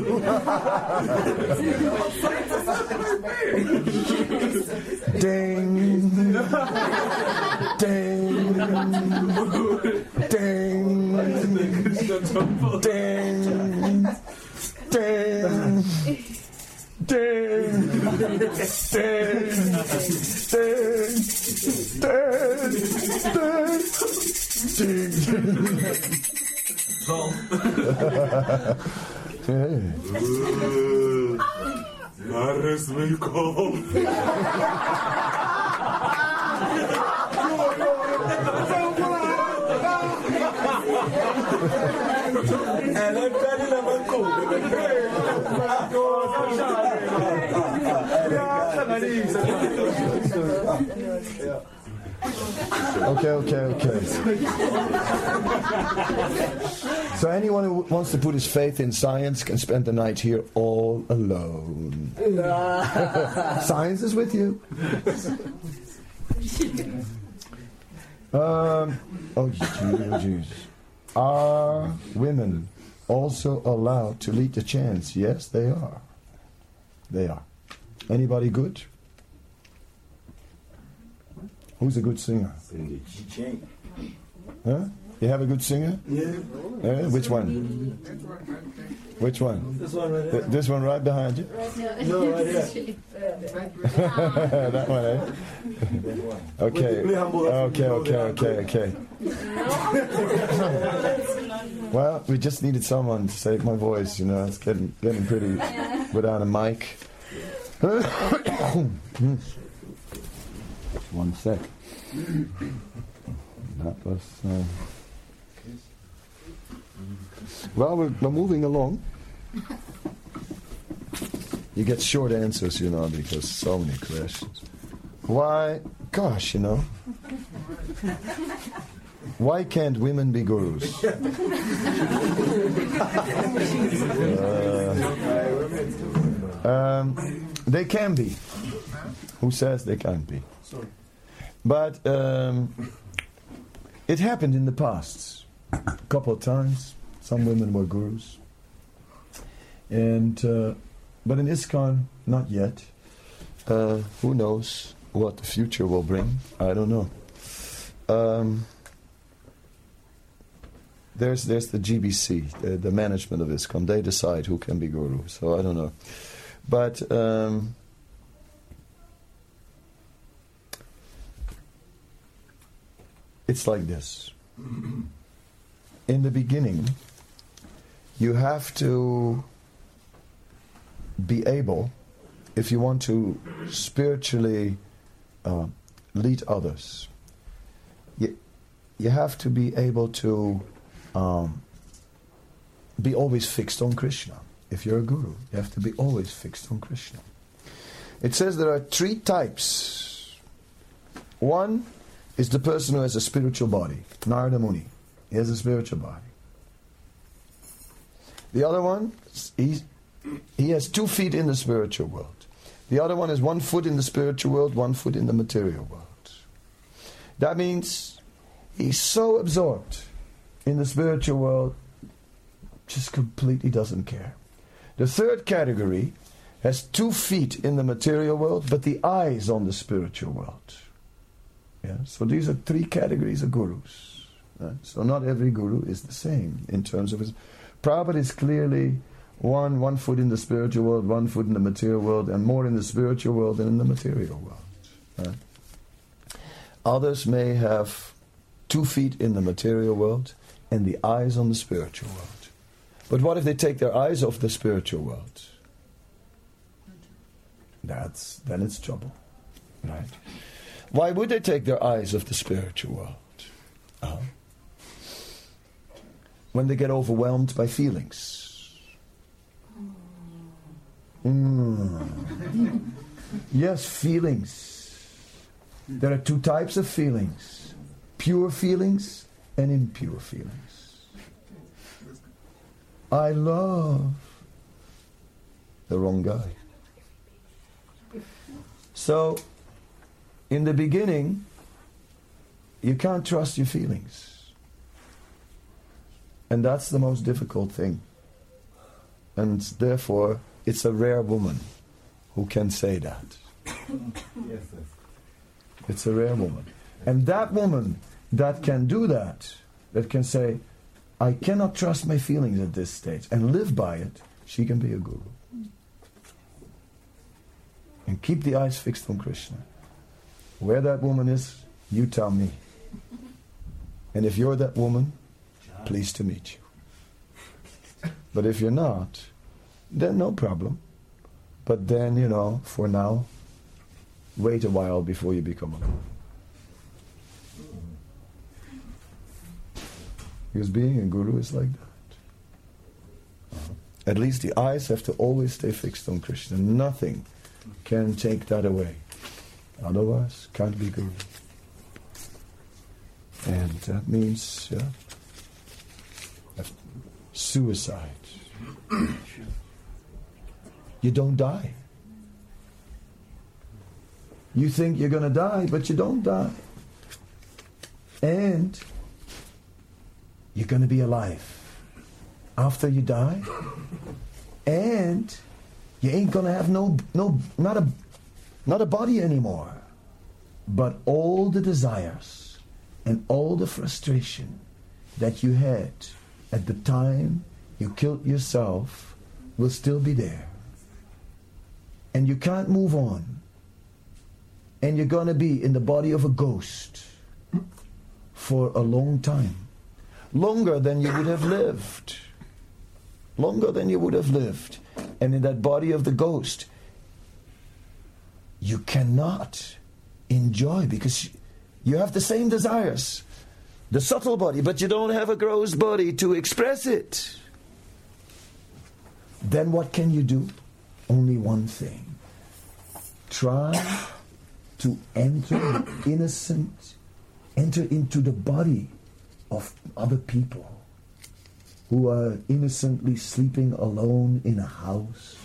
Ding. Ding. Ding. Ding. Ding. Ding. Laris willkommen. Okay. So anyone who wants to put his faith in science can spend the night here all alone. Science is with you. Oh, Jesus. Are women also allowed to lead the chants? Yes, they are. They are. Anybody good? Who's a good singer? Huh? You have a good singer? Yeah. Which one? Which one? This one right there. This one right behind you? No, right here. That one, eh? Okay. Okay. Well, we just needed someone to save my voice, you know. It's getting pretty without a mic. 1 sec. That was... Well, we're moving along. You get short answers, you know, because so many questions. Why? Gosh, you know. Why can't women be gurus? They can be. Who says they can't be? But it happened in the past. A couple of times. Some women were gurus. And but in ISKCON, not yet. Who knows what the future will bring? I don't know. There's the GBC, the management of ISKCON. They decide who can be guru. So I don't know. But it's like this. In the beginning, you have to be able, if you want to spiritually lead others, you have to be able to be always fixed on Krishna. If you're a guru, you have to be always fixed on Krishna. It says there are 3 types. One is the person who has a spiritual body, Narada Muni. He has a spiritual body. The other one, he has 2 feet in the spiritual world. The other one is 1 foot in the spiritual world, 1 foot in the material world. That means he's so absorbed in the spiritual world, just completely doesn't care. The third category has 2 feet in the material world, but the eyes on the spiritual world. Yeah? So these are 3 categories of gurus. Right? So not every guru is the same in terms of his... Prabhupada is clearly 1 foot in the spiritual world, 1 foot in the material world, and more in the spiritual world than in the material world. Right? Others may have 2 feet in the material world and the eyes on the spiritual world. But what if they take their eyes off the spiritual world? Then it's trouble. Right? Why would they take their eyes off the spiritual world? When they get overwhelmed by feelings. Yes, feelings. There are two types of feelings: pure feelings and impure feelings. I love the wrong guy. So, in the beginning, you can't trust your feelings. And that's the most difficult thing. And therefore, it's a rare woman who can say that. Yes, yes. It's a rare woman. And that woman that can do that can say, I cannot trust my feelings at this stage, and live by it, she can be a guru. And keep the eyes fixed on Krishna. Where that woman is, you tell me. And if you're that woman, pleased to meet you. But if you're not, then no problem. But then, for now, wait a while before you become a guru. Because being a guru is like that. At least the eyes have to always stay fixed on Krishna. Nothing can take that away. Otherwise, can't be guru. And that means suicide. You don't die. You think you're going to die, but you don't die. And you're going to be alive after you die. And you ain't going to have not a body anymore. But all the desires and all the frustration that you had at the time you killed yourself will still be there. And you can't move on. And you're going to be in the body of a ghost for a long time. Longer than you would have lived. Longer than you would have lived. And in that body of the ghost, you cannot enjoy because you have the same desires. The subtle body, but you don't have a gross body to express it. Then what can you do? Only one thing. Try to enter into the body of other people who are innocently sleeping alone in a house.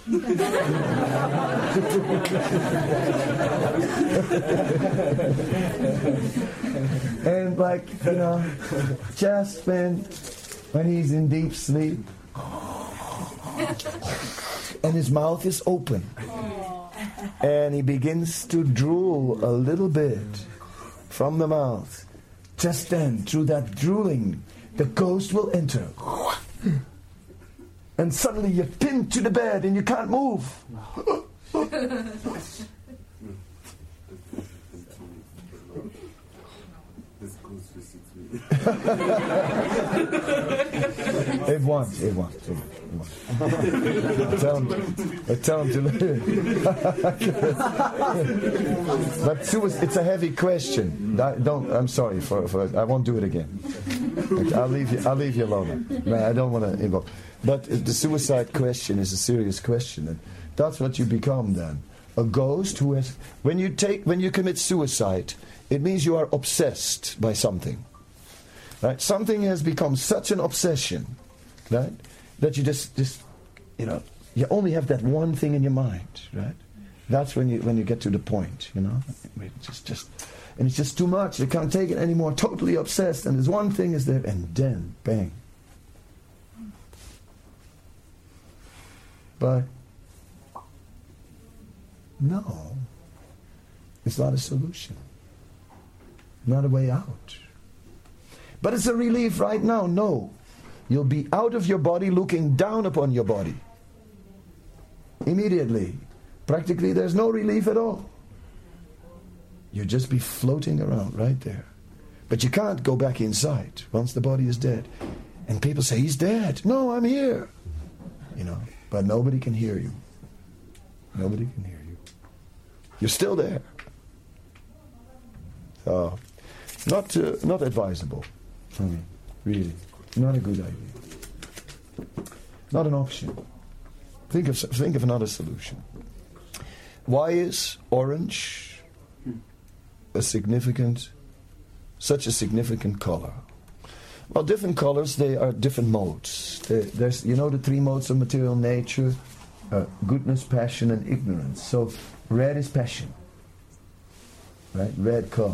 And just when he's in deep sleep and his mouth is open and he begins to drool a little bit from the mouth, just then through that drooling the ghost will enter. And suddenly you're pinned to the bed and you can't move. This ghost visits me. It wants. I tell him to leave. But it's a heavy question. I'm sorry for I won't do it again. I'll leave you alone. Man, I don't want to involve. But the suicide question is a serious question, and that's what you become then. A ghost who has when you commit suicide, it means you are obsessed by something. Right? Something has become such an obsession, right? That you just you only have that one thing in your mind, right? That's when you get to the point, and it's just too much. You can't take it anymore. Totally obsessed, and there's one thing is there, and then bang. But no, it's not a solution. Not a way out. But it's a relief right now. No. You'll be out of your body looking down upon your body. Immediately. Practically there's no relief at all. You'll just be floating around right there. But you can't go back inside once the body is dead. And people say, he's dead. No, I'm here. But nobody can hear you. Nobody can hear you. You're still there. So, not advisable. Really. Not a good idea. Not an option. Think of another solution. Why is orange such a significant color? Well, different colors, they are different modes. There's, the 3 modes of material nature, goodness, passion, and ignorance. So red is passion, right? Red color.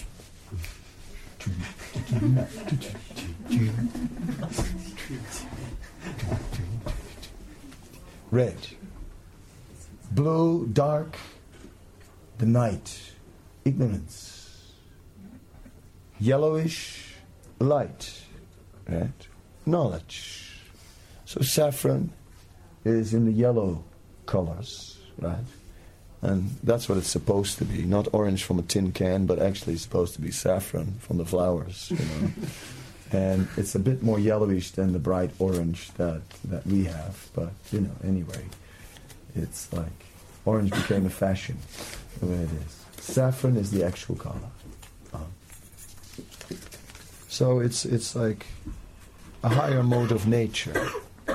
Red. Blue, dark, the night, ignorance. Yellowish, light, right? Knowledge. So saffron is in the yellow colors, right? And that's what it's supposed to be. Not orange from a tin can, but actually it's supposed to be saffron from the flowers, And it's a bit more yellowish than the bright orange that we have. But, anyway, it's like orange became a fashion, the way it is. Saffron is the actual color. So it's like a higher mode of nature.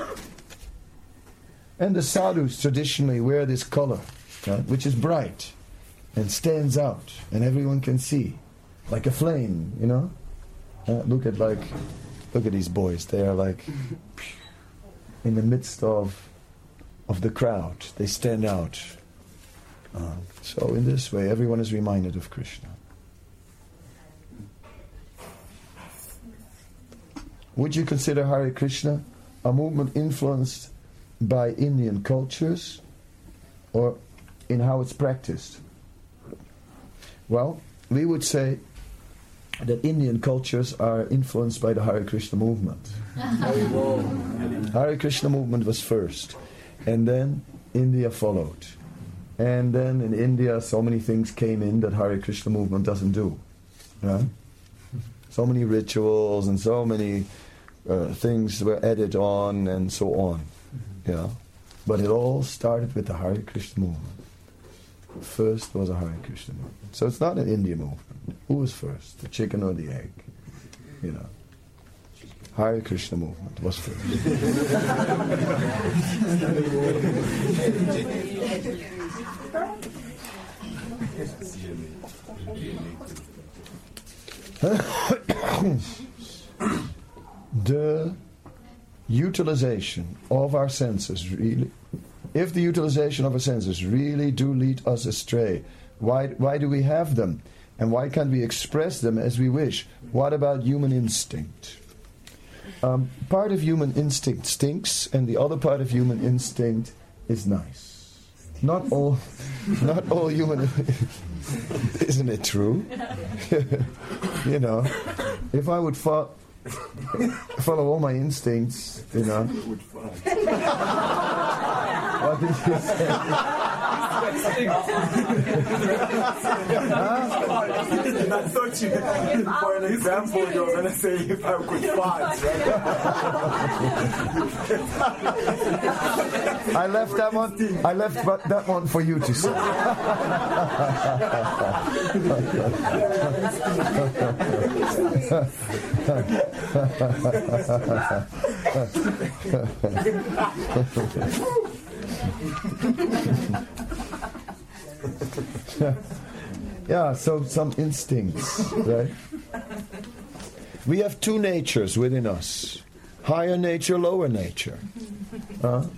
And the sadhus traditionally wear this color, right, which is bright and stands out, and everyone can see, like a flame, Look at these boys. They are like in the midst of the crowd. They stand out. So in this way, everyone is reminded of Krishna. Would you consider Hare Krishna a movement influenced by Indian cultures or in how it's practiced? Well, we would say that Indian cultures are influenced by the Hare Krishna movement. Hare Krishna movement was first, and then India followed. And then in India so many things came in that Hare Krishna movement doesn't do. Right? So many rituals and so many things were added on and so on. Yeah. But it all started with the Hare Krishna movement. First was a Hare Krishna movement. So it's not an Indian movement. Who was first, the chicken or the egg? Hare Krishna movement was first. The utilization of our senses really, if the utilization of our senses really do lead us astray, why do we have them? And why can't we express them as we wish? What about human instinct? Part of human instinct stinks, and the other part of human instinct is nice. Not all human. Isn't it true? If I would follow all my instincts, What did you say? I thought you, for an example, you were going to say if I could fart, right? I left that one for you to say. Yeah, so some instincts, right? We have two natures within us. Higher nature, lower nature. The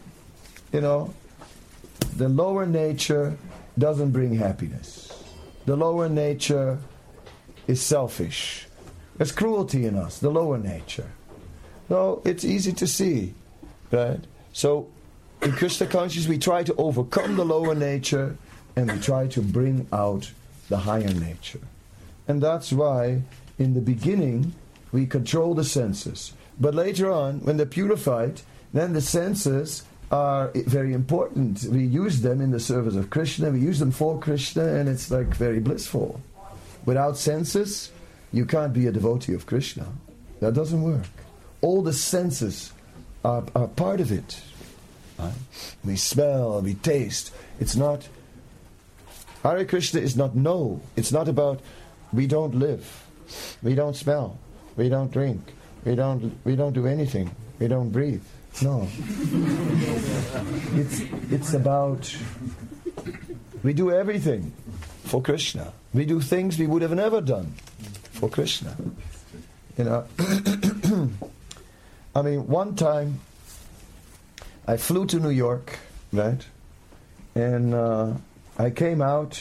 lower nature doesn't bring happiness. The lower nature is selfish. There's cruelty in us, the lower nature. No, it's easy to see, right? So, in Krishna consciousness, we try to overcome the lower nature and we try to bring out the higher nature. And that's why, in the beginning, we control the senses. But later on, when they're purified, then the senses are very important. We use them in the service of Krishna, we use them for Krishna, and it's like very blissful. Without senses, you can't be a devotee of Krishna. That doesn't work. All the senses are part of it. We smell, we taste. It's not... Hare Krishna is not no. It's not about we don't live, we don't smell, we don't drink, we don't do anything, we don't breathe. No. It's about we do everything. for Krishna. We do things we would have never done for Krishna. You know, I mean, one time I flew to New York, right? And I came out.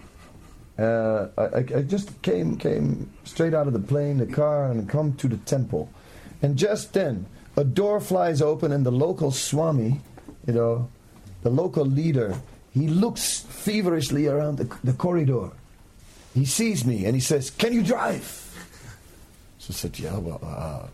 I just came straight out of the plane, the car, and come to the temple. And just then, a door flies open, and the local Swami, you know, the local leader, he looks feverishly around the corridor. He sees me, and he says, "Can you drive?" So I said, "Yeah, well,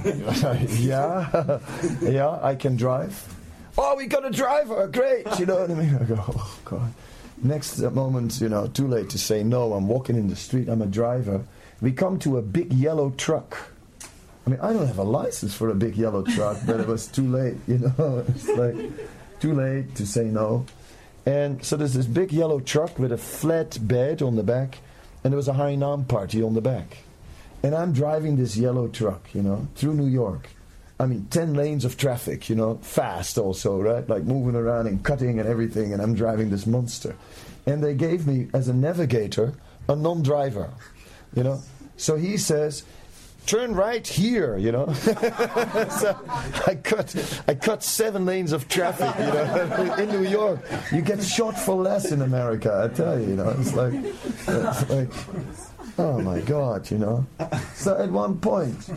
yeah, I can drive." "Oh, we got a driver, great!" You know what I mean? I go, "Oh God." Next moment, you know, too late to say no. I'm walking in the street. I'm a driver. We come to a big yellow truck. I mean, I don't have a license for a big yellow truck, but it was too late, you know. It's like too late to say no. And so there's this big yellow truck with a flat bed on the back, and there was a Harinam party on the back. And I'm driving this yellow truck, you know, through New York. I mean, 10 lanes of traffic, you know, fast also, right? Like moving around and cutting and everything, and I'm driving this monster. And they gave me, as a navigator, a non-driver, you know. So he says, "Turn right here," you know. So I cut 7 lanes of traffic, you know, in New York. You get shot for less in America, I tell you, you know. It's like oh my God, you know. So at one point,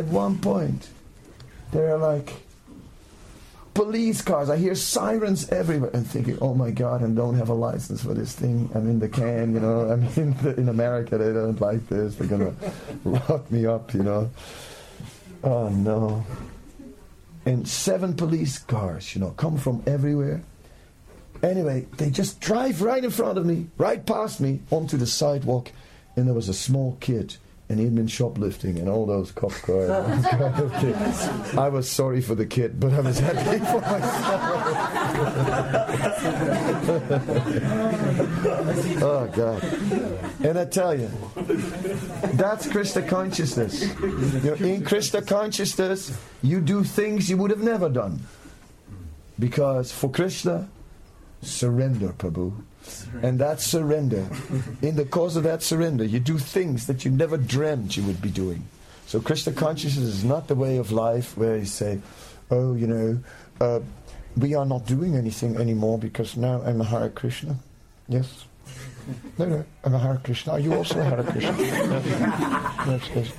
there are like police cars. I hear sirens everywhere and thinking, oh my God, I don't have a license for this thing. I'm in the can, you know. I mean, in America, they don't like this. They're going to lock me up, you know. Oh, no. And 7 police cars, you know, come from everywhere. Anyway, they just drive right in front of me, right past me, onto the sidewalk. And there was a small kid. And he'd been shoplifting, and all those cops cried. I was sorry for the kid, but I was happy for myself. Oh, God. And I tell you, that's Krishna consciousness. In Krishna consciousness, you do things you would have never done. Because for Krishna, surrender, Prabhu. And that surrender, in the course of that surrender, you do things that you never dreamt you would be doing. So Krishna consciousness is not the way of life where you say, oh, you know, we are not doing anything anymore because now I'm a Hare Krishna. Yes? No, I'm a Hare Krishna. Are you also a Hare Krishna? Yes.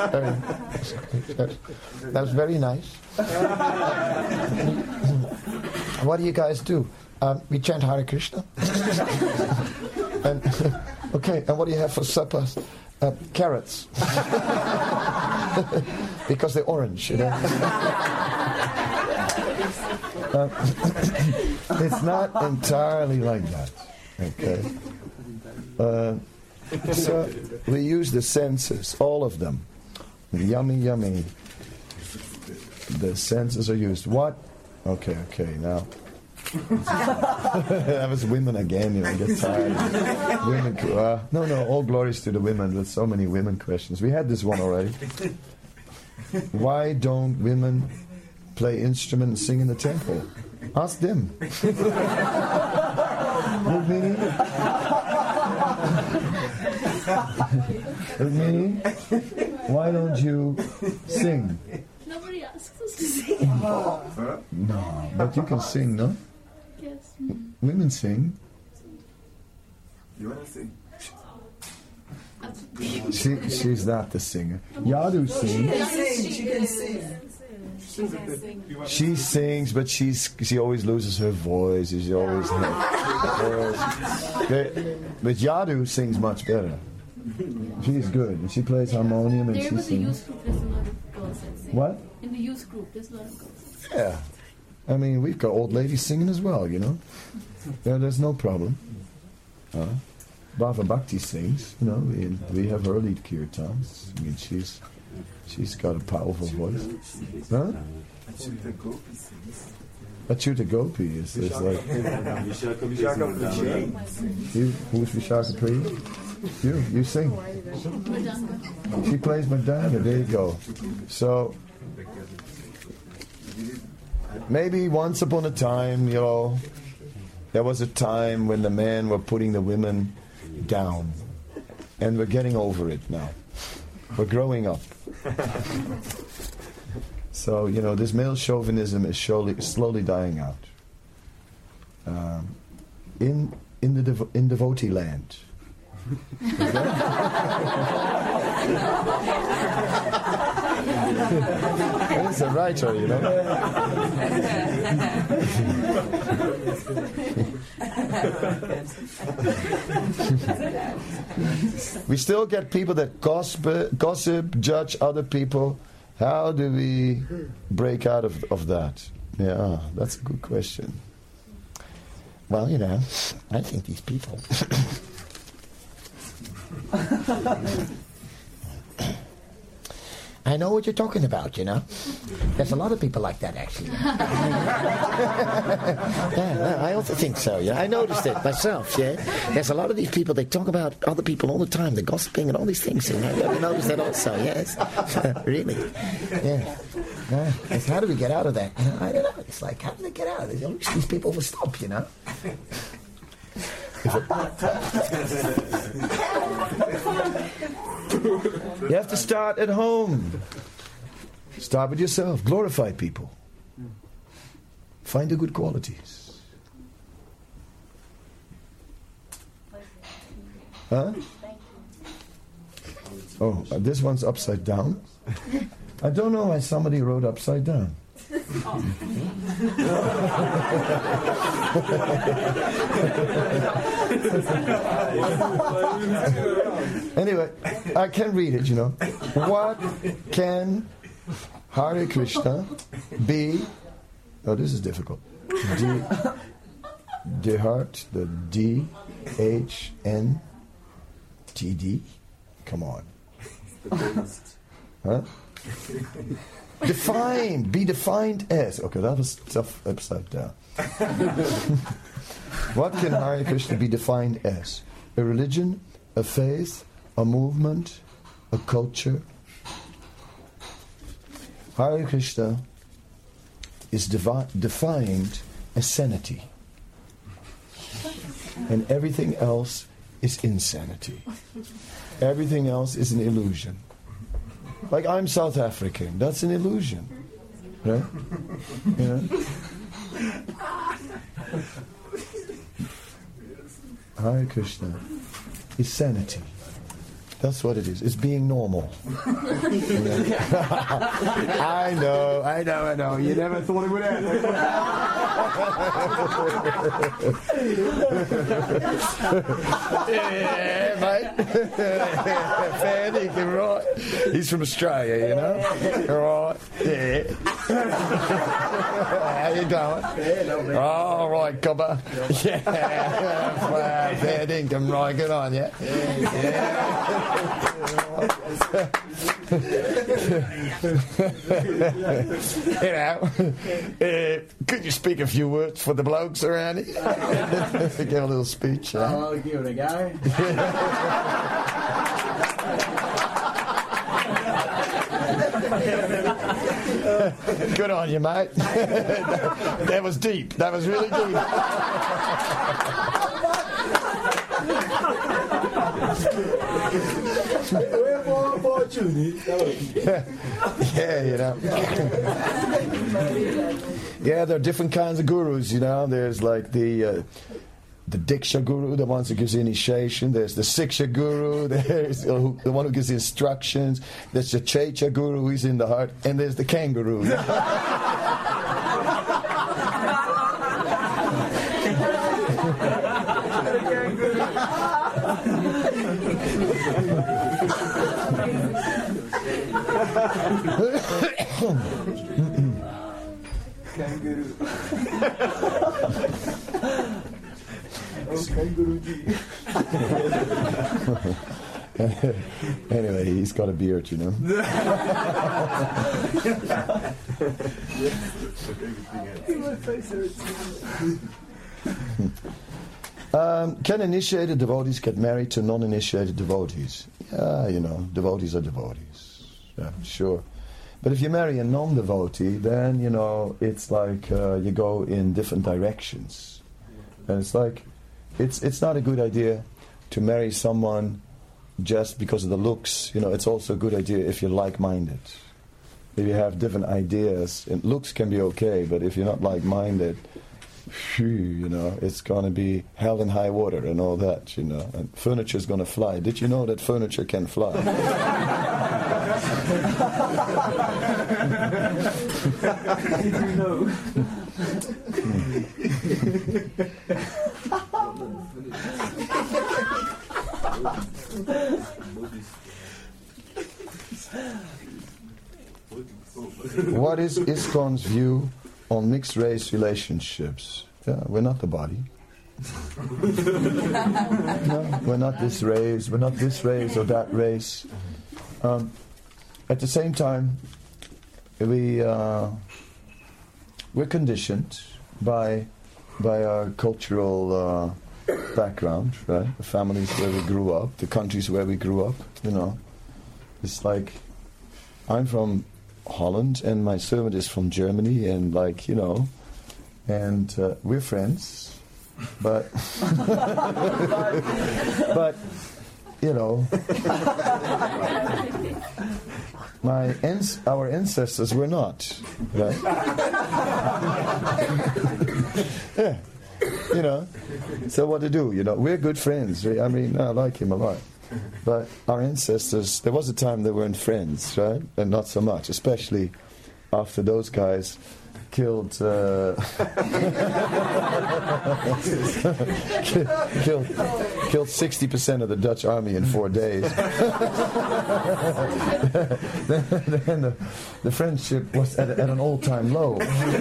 That's very nice. What do you guys do? We chant Hare Krishna. And okay, and what do you have for supper? Carrots. Because they're orange, you know. It's not entirely like that. Okay. So we use the senses, all of them. Yummy, yummy. The senses are used. What? Okay, now. That was women again, you know, get tired. Women, no, all glories to the women. There's so many women questions. We had this one already. Why don't women play instrument and sing in the temple? Ask them. Rukmini? Rukmini, why don't you sing? Nobody asks us to sing. No, but you can sing, no? Yes. Women sing. You want to sing? She's not the singer. Yadu sings. She can sing. She sings, but she always loses her voice. She always but Yadu sings much better. She's good. And she plays harmonium and There she was a sings. youth group, there's a lot of girls that sing. What? In the youth group, there's a lot of girls. Yeah. I mean, we've got old ladies singing as well, you know. There's no problem. Bhava Bhakti sings, you know. We have her lead kirtans. I mean, she's got a powerful voice. Huh? Achyuta Gopi sings. Achyuta Gopi is like... You, who's Vishaka Priya? You sing. Mridanga. She plays Madonna, there you go. So, maybe once upon a time, you know, there was a time when the men were putting the women down. And we're getting over it now. We're growing up. So, this male chauvinism is slowly dying out. In devotee land. It's a writer, We still get people that gossip, judge other people. How do we break out of that? Yeah, that's a good question. Well, I think these people... I know what you're talking about, There's a lot of people like that, actually. Yeah, I also think so, I noticed it myself, There's a lot of these people, they talk about other people all the time, they're gossiping and all these things, I noticed that also, yes. Really. Yeah. How do we get out of that? I don't know. It's like, how do they get out of it? I wish these people would stop, You have to start at home. Start with yourself. Glorify people. Find the good qualities. Huh? Oh, this one's upside down. I don't know why somebody wrote upside down. Anyway, I can read it, What can Hare Krishna be? Oh, this is difficult. The heart, the DHNTD? Come on. Huh? Defined. Be defined as. Okay, that was tough upside down. What can Hare Krishna be defined as? A religion, a faith, a movement, a culture? Hare Krishna is defined as sanity. And everything else is insanity. Everything else is an illusion. Like, I'm South African. That's an illusion. Right? Hare Krishna is sanity. That's what it is. It's being normal. I know. You never thought it would happen. Yeah, mate. Fair dinkum, right? He's from Australia, Right. Yeah. How you going? All right, cobber. Yeah. Fair dinkum, right. Good on you. Yeah. Could you speak a few words for the blokes around here? Give a little speech. I'll give it a go. Good on you, mate. That was deep. That was really deep. Yeah, there are different kinds of gurus, There's like the Diksha guru, the ones who gives the initiation. There's the Siksha guru. There's the one who gives the instructions. There's the Checha guru, who's in the heart. And there's the kangaroo. Kangaroo. Oh, kangaroo. Anyway, he's got a beard, Can initiated devotees get married to non-initiated devotees? Yeah, devotees are devotees. Yeah, sure. But if you marry a non-devotee, then, it's like you go in different directions. And it's like, it's not a good idea to marry someone just because of the looks. You know, it's also a good idea if you're like-minded. If you have different ideas, and looks can be okay, but if you're not like-minded, you know, it's going to be hell and high water and all that, you know, and furniture's going to fly. Did you know that furniture can fly? Did you know? What is ISKCON's view on mixed-race relationships? Yeah, we're not the body. No, we're not this race. We're not this race or that race. At the same time, we're conditioned by our cultural background, right? The families where we grew up, the countries where we grew up. You know, it's like I'm from Holland and my servant is from Germany, and like, you know, and we're friends, but but you know, our ancestors were not, right? Yeah, you know. So what to do? You know, we're good friends. I mean, I like him a lot. But our ancestors, there was a time they weren't friends, right? And not so much, especially after those guys killed 60% of the Dutch army in 4 days. then the friendship was at an all-time low.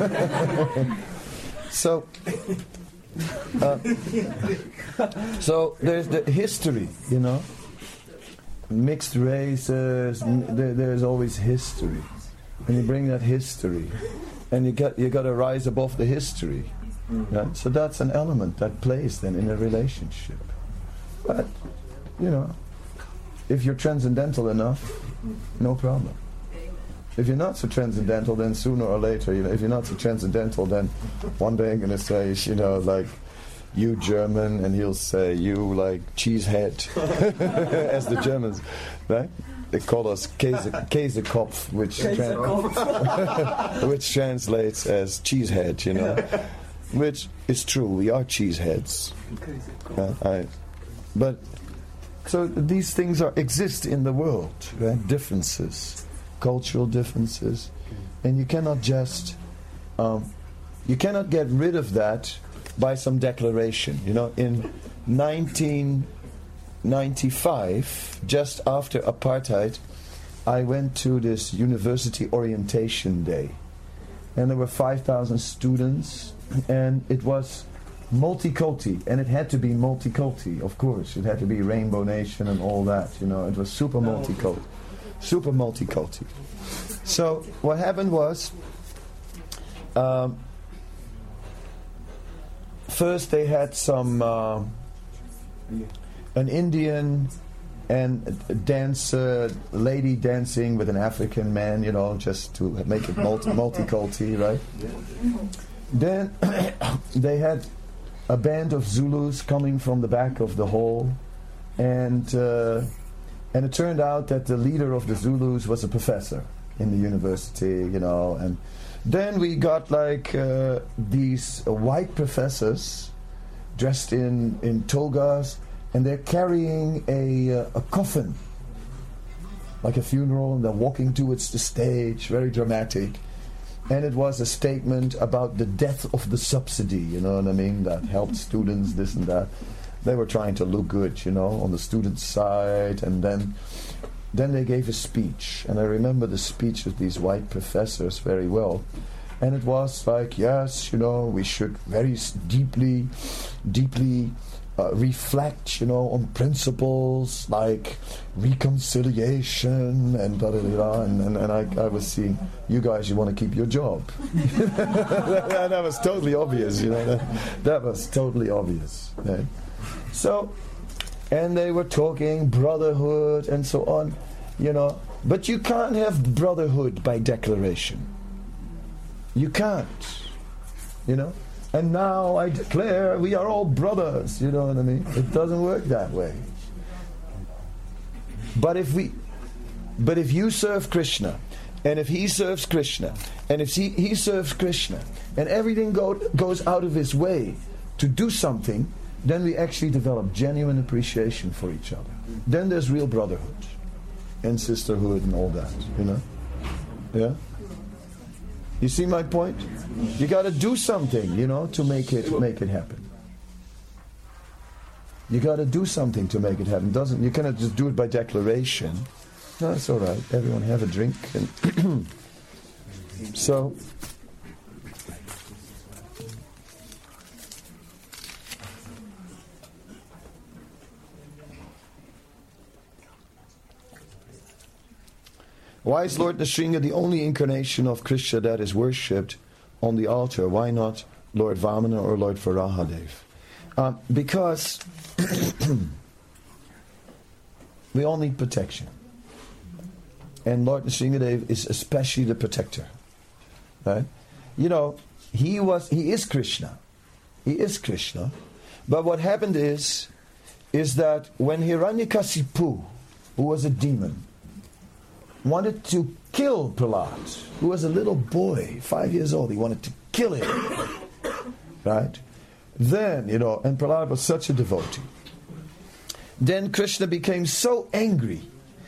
So there's the history, you know. Mixed races, there's always history, and you bring that history, and you got to rise above the history, right? So that's an element that plays then in a relationship. But you know, if you're transcendental enough, no problem. If you're not so transcendental, then sooner or later, you know, if you're not so transcendental, then one day I'm going to say, you know, like, you German, and he'll say, you like cheesehead, as the Germans, right? They call us Käsekopf, which translates as cheesehead, you know, which is true. We are cheeseheads. But so these things exist in the world, right? Differences, cultural differences, and you cannot just you cannot get rid of that by some declaration. You know, in 1995, just after apartheid, I went to this university orientation day, and there were 5,000 students, and it was multiculti, and it had to be multiculti, of course. It had to be Rainbow Nation and all that, you know. It was super multiculti. So what happened was, first they had some an Indian and a dancer, lady dancing with an African man, you know, just to make it multiculti, right? Then they had a band of Zulus coming from the back of the hall, and it turned out that the leader of the Zulus was a professor in the university, you know. And then we got like these white professors dressed in togas, and they're carrying a coffin, like a funeral, and they're walking towards the stage, very dramatic. And it was a statement about the death of the subsidy, you know what I mean, that helped students, this and that. They were trying to look good, you know, on the student side. And then they gave a speech, and I remember the speech of these white professors very well. And it was like, yes, you know, we should very deeply reflect, you know, on principles like reconciliation and da-da-da-da. And I was seeing, you guys, you want to keep your job. that was totally obvious, you know. That was totally obvious. Right? So, and they were talking brotherhood and so on, you know. But you can't have brotherhood by declaration. You can't, you know. and now I declare we are all brothers. You know what I mean? It doesn't work that way. But if you serve Krishna, and if he serves Krishna, and if he serves Krishna, and everything goes out of his way to do something, then we actually develop genuine appreciation for each other. Then there's real brotherhood and sisterhood and all that, you know? Yeah? You see my point? You got to do something, you know, to make it happen. You got to do something to make it happen. You cannot just do it by declaration. No, it's all right. Everyone have a drink. And so, why is Lord Nrsinga the only incarnation of Krishna that is worshipped on the altar? Why not Lord Vamana or Lord Varahadev? Because we all need protection. And Lord Nrsingadev is especially the protector. Right? You know, he is Krishna. He is Krishna. But what happened is that when Hiranyakasipu, who was a demon, wanted to kill Prahlad, who was a little boy, 5 years old, he wanted to kill him. Right? Then, you know, and Prahlad was such a devotee. Then Krishna became so angry,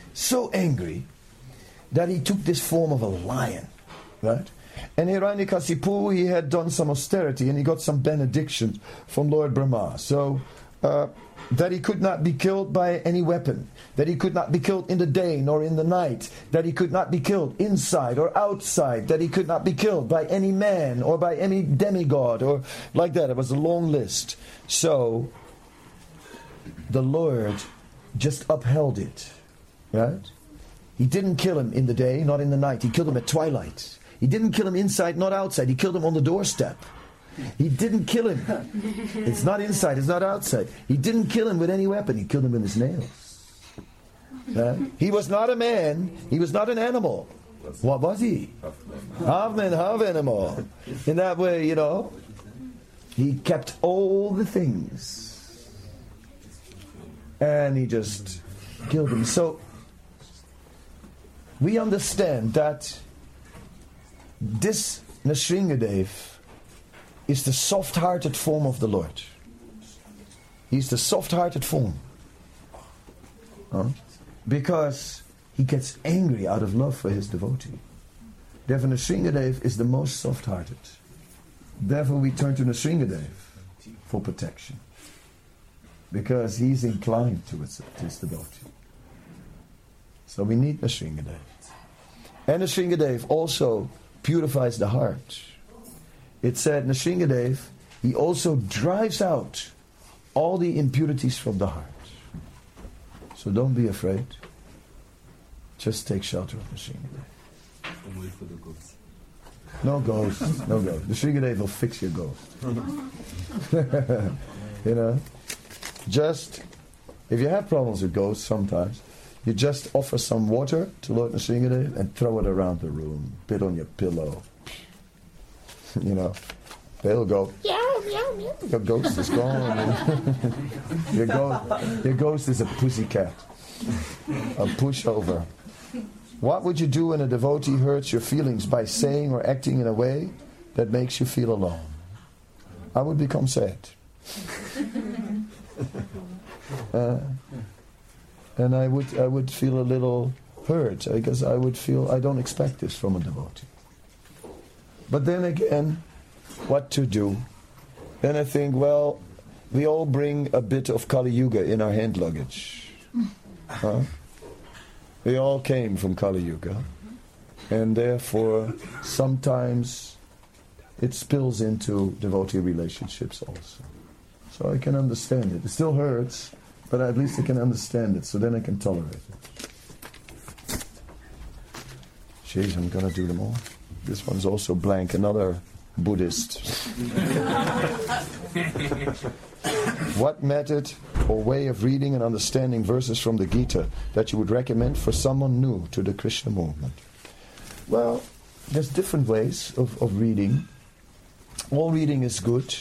that he took this form of a lion, right? And Hiranyakasipu, he had done some austerity and he got some benedictions from Lord Brahma. So, that he could not be killed by any weapon, that he could not be killed in the day nor in the night, that he could not be killed inside or outside, that he could not be killed by any man or by any demigod or like that. It was a long list. So, the Lord just upheld it, right? He didn't kill him in the day, not in the night. He killed him at twilight. He didn't kill him inside, not outside. He killed him on the doorstep. He didn't kill him. It's not inside, it's not outside. He didn't kill him with any weapon. He killed him with his nails. He was not a man. He was not an animal. What was he? Half man, half animal. In that way, you know, he kept all the things. And he just killed him. So, we understand that this Nrsingadev is the soft-hearted form of the Lord. He's the soft-hearted form. Because he gets angry out of love for his devotee. Therefore Nrsingadev is the most soft-hearted. Therefore we turn to Nrsingadev for protection. Because he's inclined to his devotee. So we need Nrsingadev. And Nrsingadev also purifies the heart. It said Nrsingadev, he also drives out all the impurities from the heart. So don't be afraid. Just take shelter of Nrsingadev. And wait for the ghost. No ghost, no ghost. Nrsingadev will fix your ghost. You know, just, if you have problems with ghosts sometimes, you just offer some water to Lord Nrsingadev and throw it around the room. Bit on your pillow. You know, they'll go, meow, meow, meow. Your ghost is gone. Your ghost is a pussycat. A pushover. What would you do when a devotee hurts your feelings by saying or acting in a way that makes you feel alone? I would become sad. And I would feel a little hurt because I would feel I don't expect this from a devotee. But then again, what to do? Then I think, well, we all bring a bit of Kali Yuga in our hand luggage. We all came from Kali Yuga. And therefore, sometimes it spills into devotee relationships also. So I can understand it. It still hurts, but at least I can understand it, so then I can tolerate it. Jeez, I'm going to do them all. This one's also blank, another Buddhist. What method or way of reading and understanding verses from the Gita that you would recommend for someone new to the Krishna movement? Well, there's different ways of reading. all reading is good.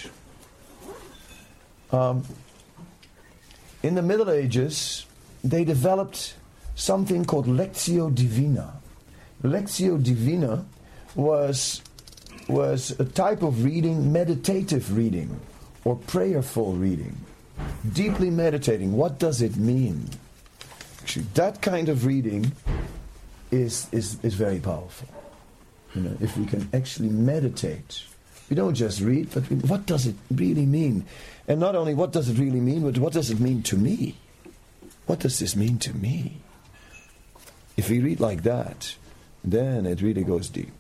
In the Middle Ages, they developed something called Lectio Divina. Lectio Divina was a type of reading, meditative reading, or prayerful reading. Deeply meditating. What does it mean? Actually, that kind of reading is very powerful. You know, if we can actually meditate. We don't just read, but what does it really mean? And not only what does it really mean, but what does it mean to me? What does this mean to me? If we read like that, then it really goes deep.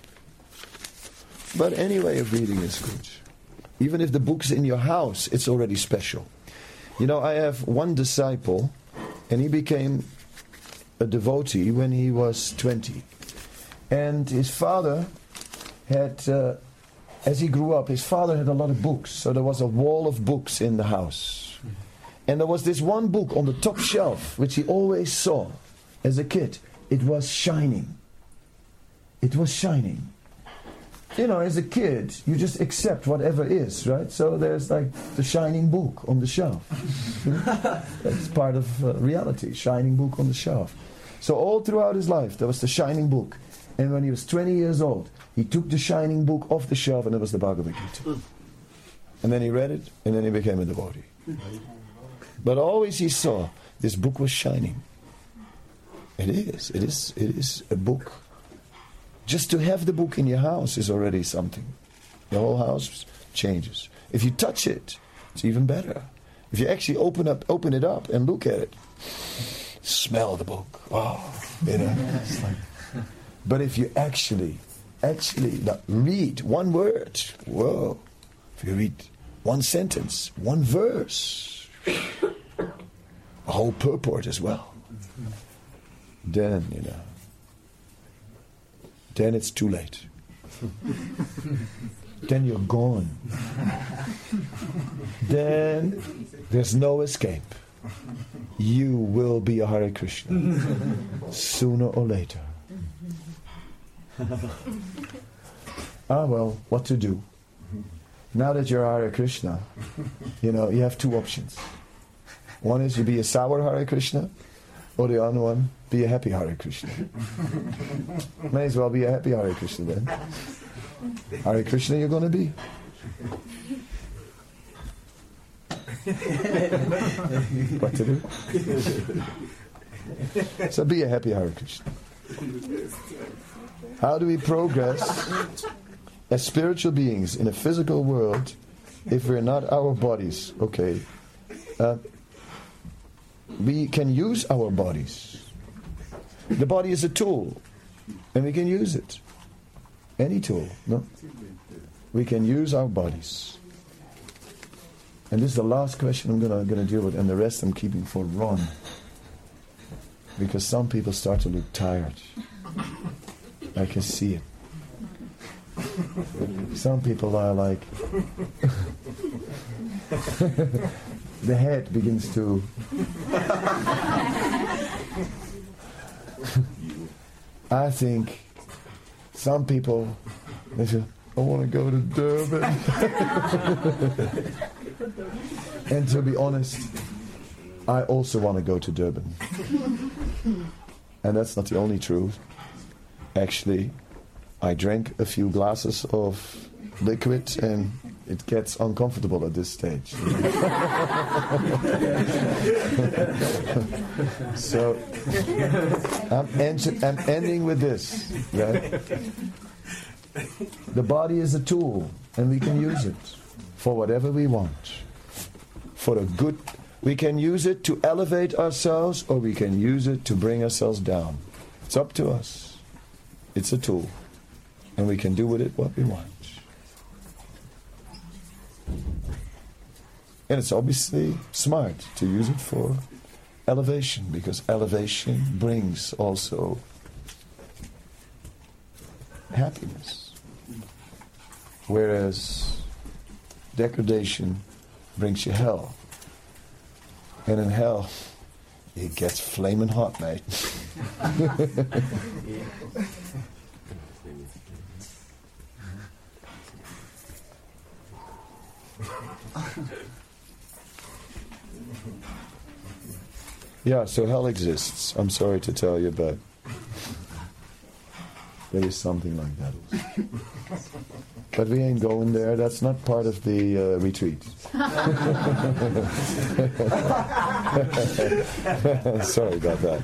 But any way of reading is good. Even if the book's in your house, it's already special. You know, I have one disciple, and he became a devotee when he was 20. And his father had, as he grew up, his father had a lot of books. So there was a wall of books in the house. And there was this one book on the top shelf, which he always saw as a kid. It was shining. It was shining. You know, as a kid, you just accept whatever is, right? So there's like the shining book on the shelf. That's part of reality, shining book on the shelf. So all throughout his life, there was the shining book. And when he was 20 years old, he took the shining book off the shelf, and it was the Bhagavad Gita. And then he read it, and then he became a devotee. But always he saw this book was shining. It is a book. Just to have the book in your house is already something. The whole house changes. If you touch it, it's even better. If you actually open it up and look at it, smell the book. Oh, you know. It's like, but if you actually read one word, whoa. If you read one sentence, one verse, a whole purport as well, then, you know, then it's too late. Then you're gone. Then there's no escape. You will be a Hare Krishna sooner or later. Well, what to do? Now that you're Hare Krishna, you know, you have two options. One is you be a sour Hare Krishna, or the other one, be a happy Hare Krishna. May as well be a happy Hare Krishna then. Hare Krishna you're going to be. What to do? So be a happy Hare Krishna. How do we progress as spiritual beings in a physical world if we're not our bodies? Okay. We can use our bodies. The body is a tool, and we can use it. Any tool, no? We can use our bodies. And this is the last question I'm going to deal with, and the rest I'm keeping for Ron. Because some people start to look tired. I can see it. Some people are like... the head begins to... I think some people, they say, I want to go to Durban. And to be honest, I also want to go to Durban. And that's not the only truth. Actually, I drank a few glasses of liquid and it gets uncomfortable at this stage. So I'm ending with this. Right? The body is a tool, and we can use it for whatever we want. For a good, we can use it to elevate ourselves, or we can use it to bring ourselves down. It's up to us. It's a tool, and we can do with it what we want. And it's obviously smart to use it for elevation, because elevation brings also happiness. Whereas degradation brings you hell. And in hell, it gets flaming hot, mate. Yeah, so hell exists. I'm sorry to tell you, but there is something like that. But we ain't going there. That's not part of the retreat. Sorry about that.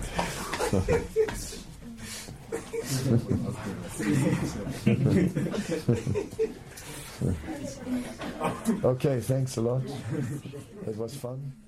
Okay, thanks a lot. It was fun.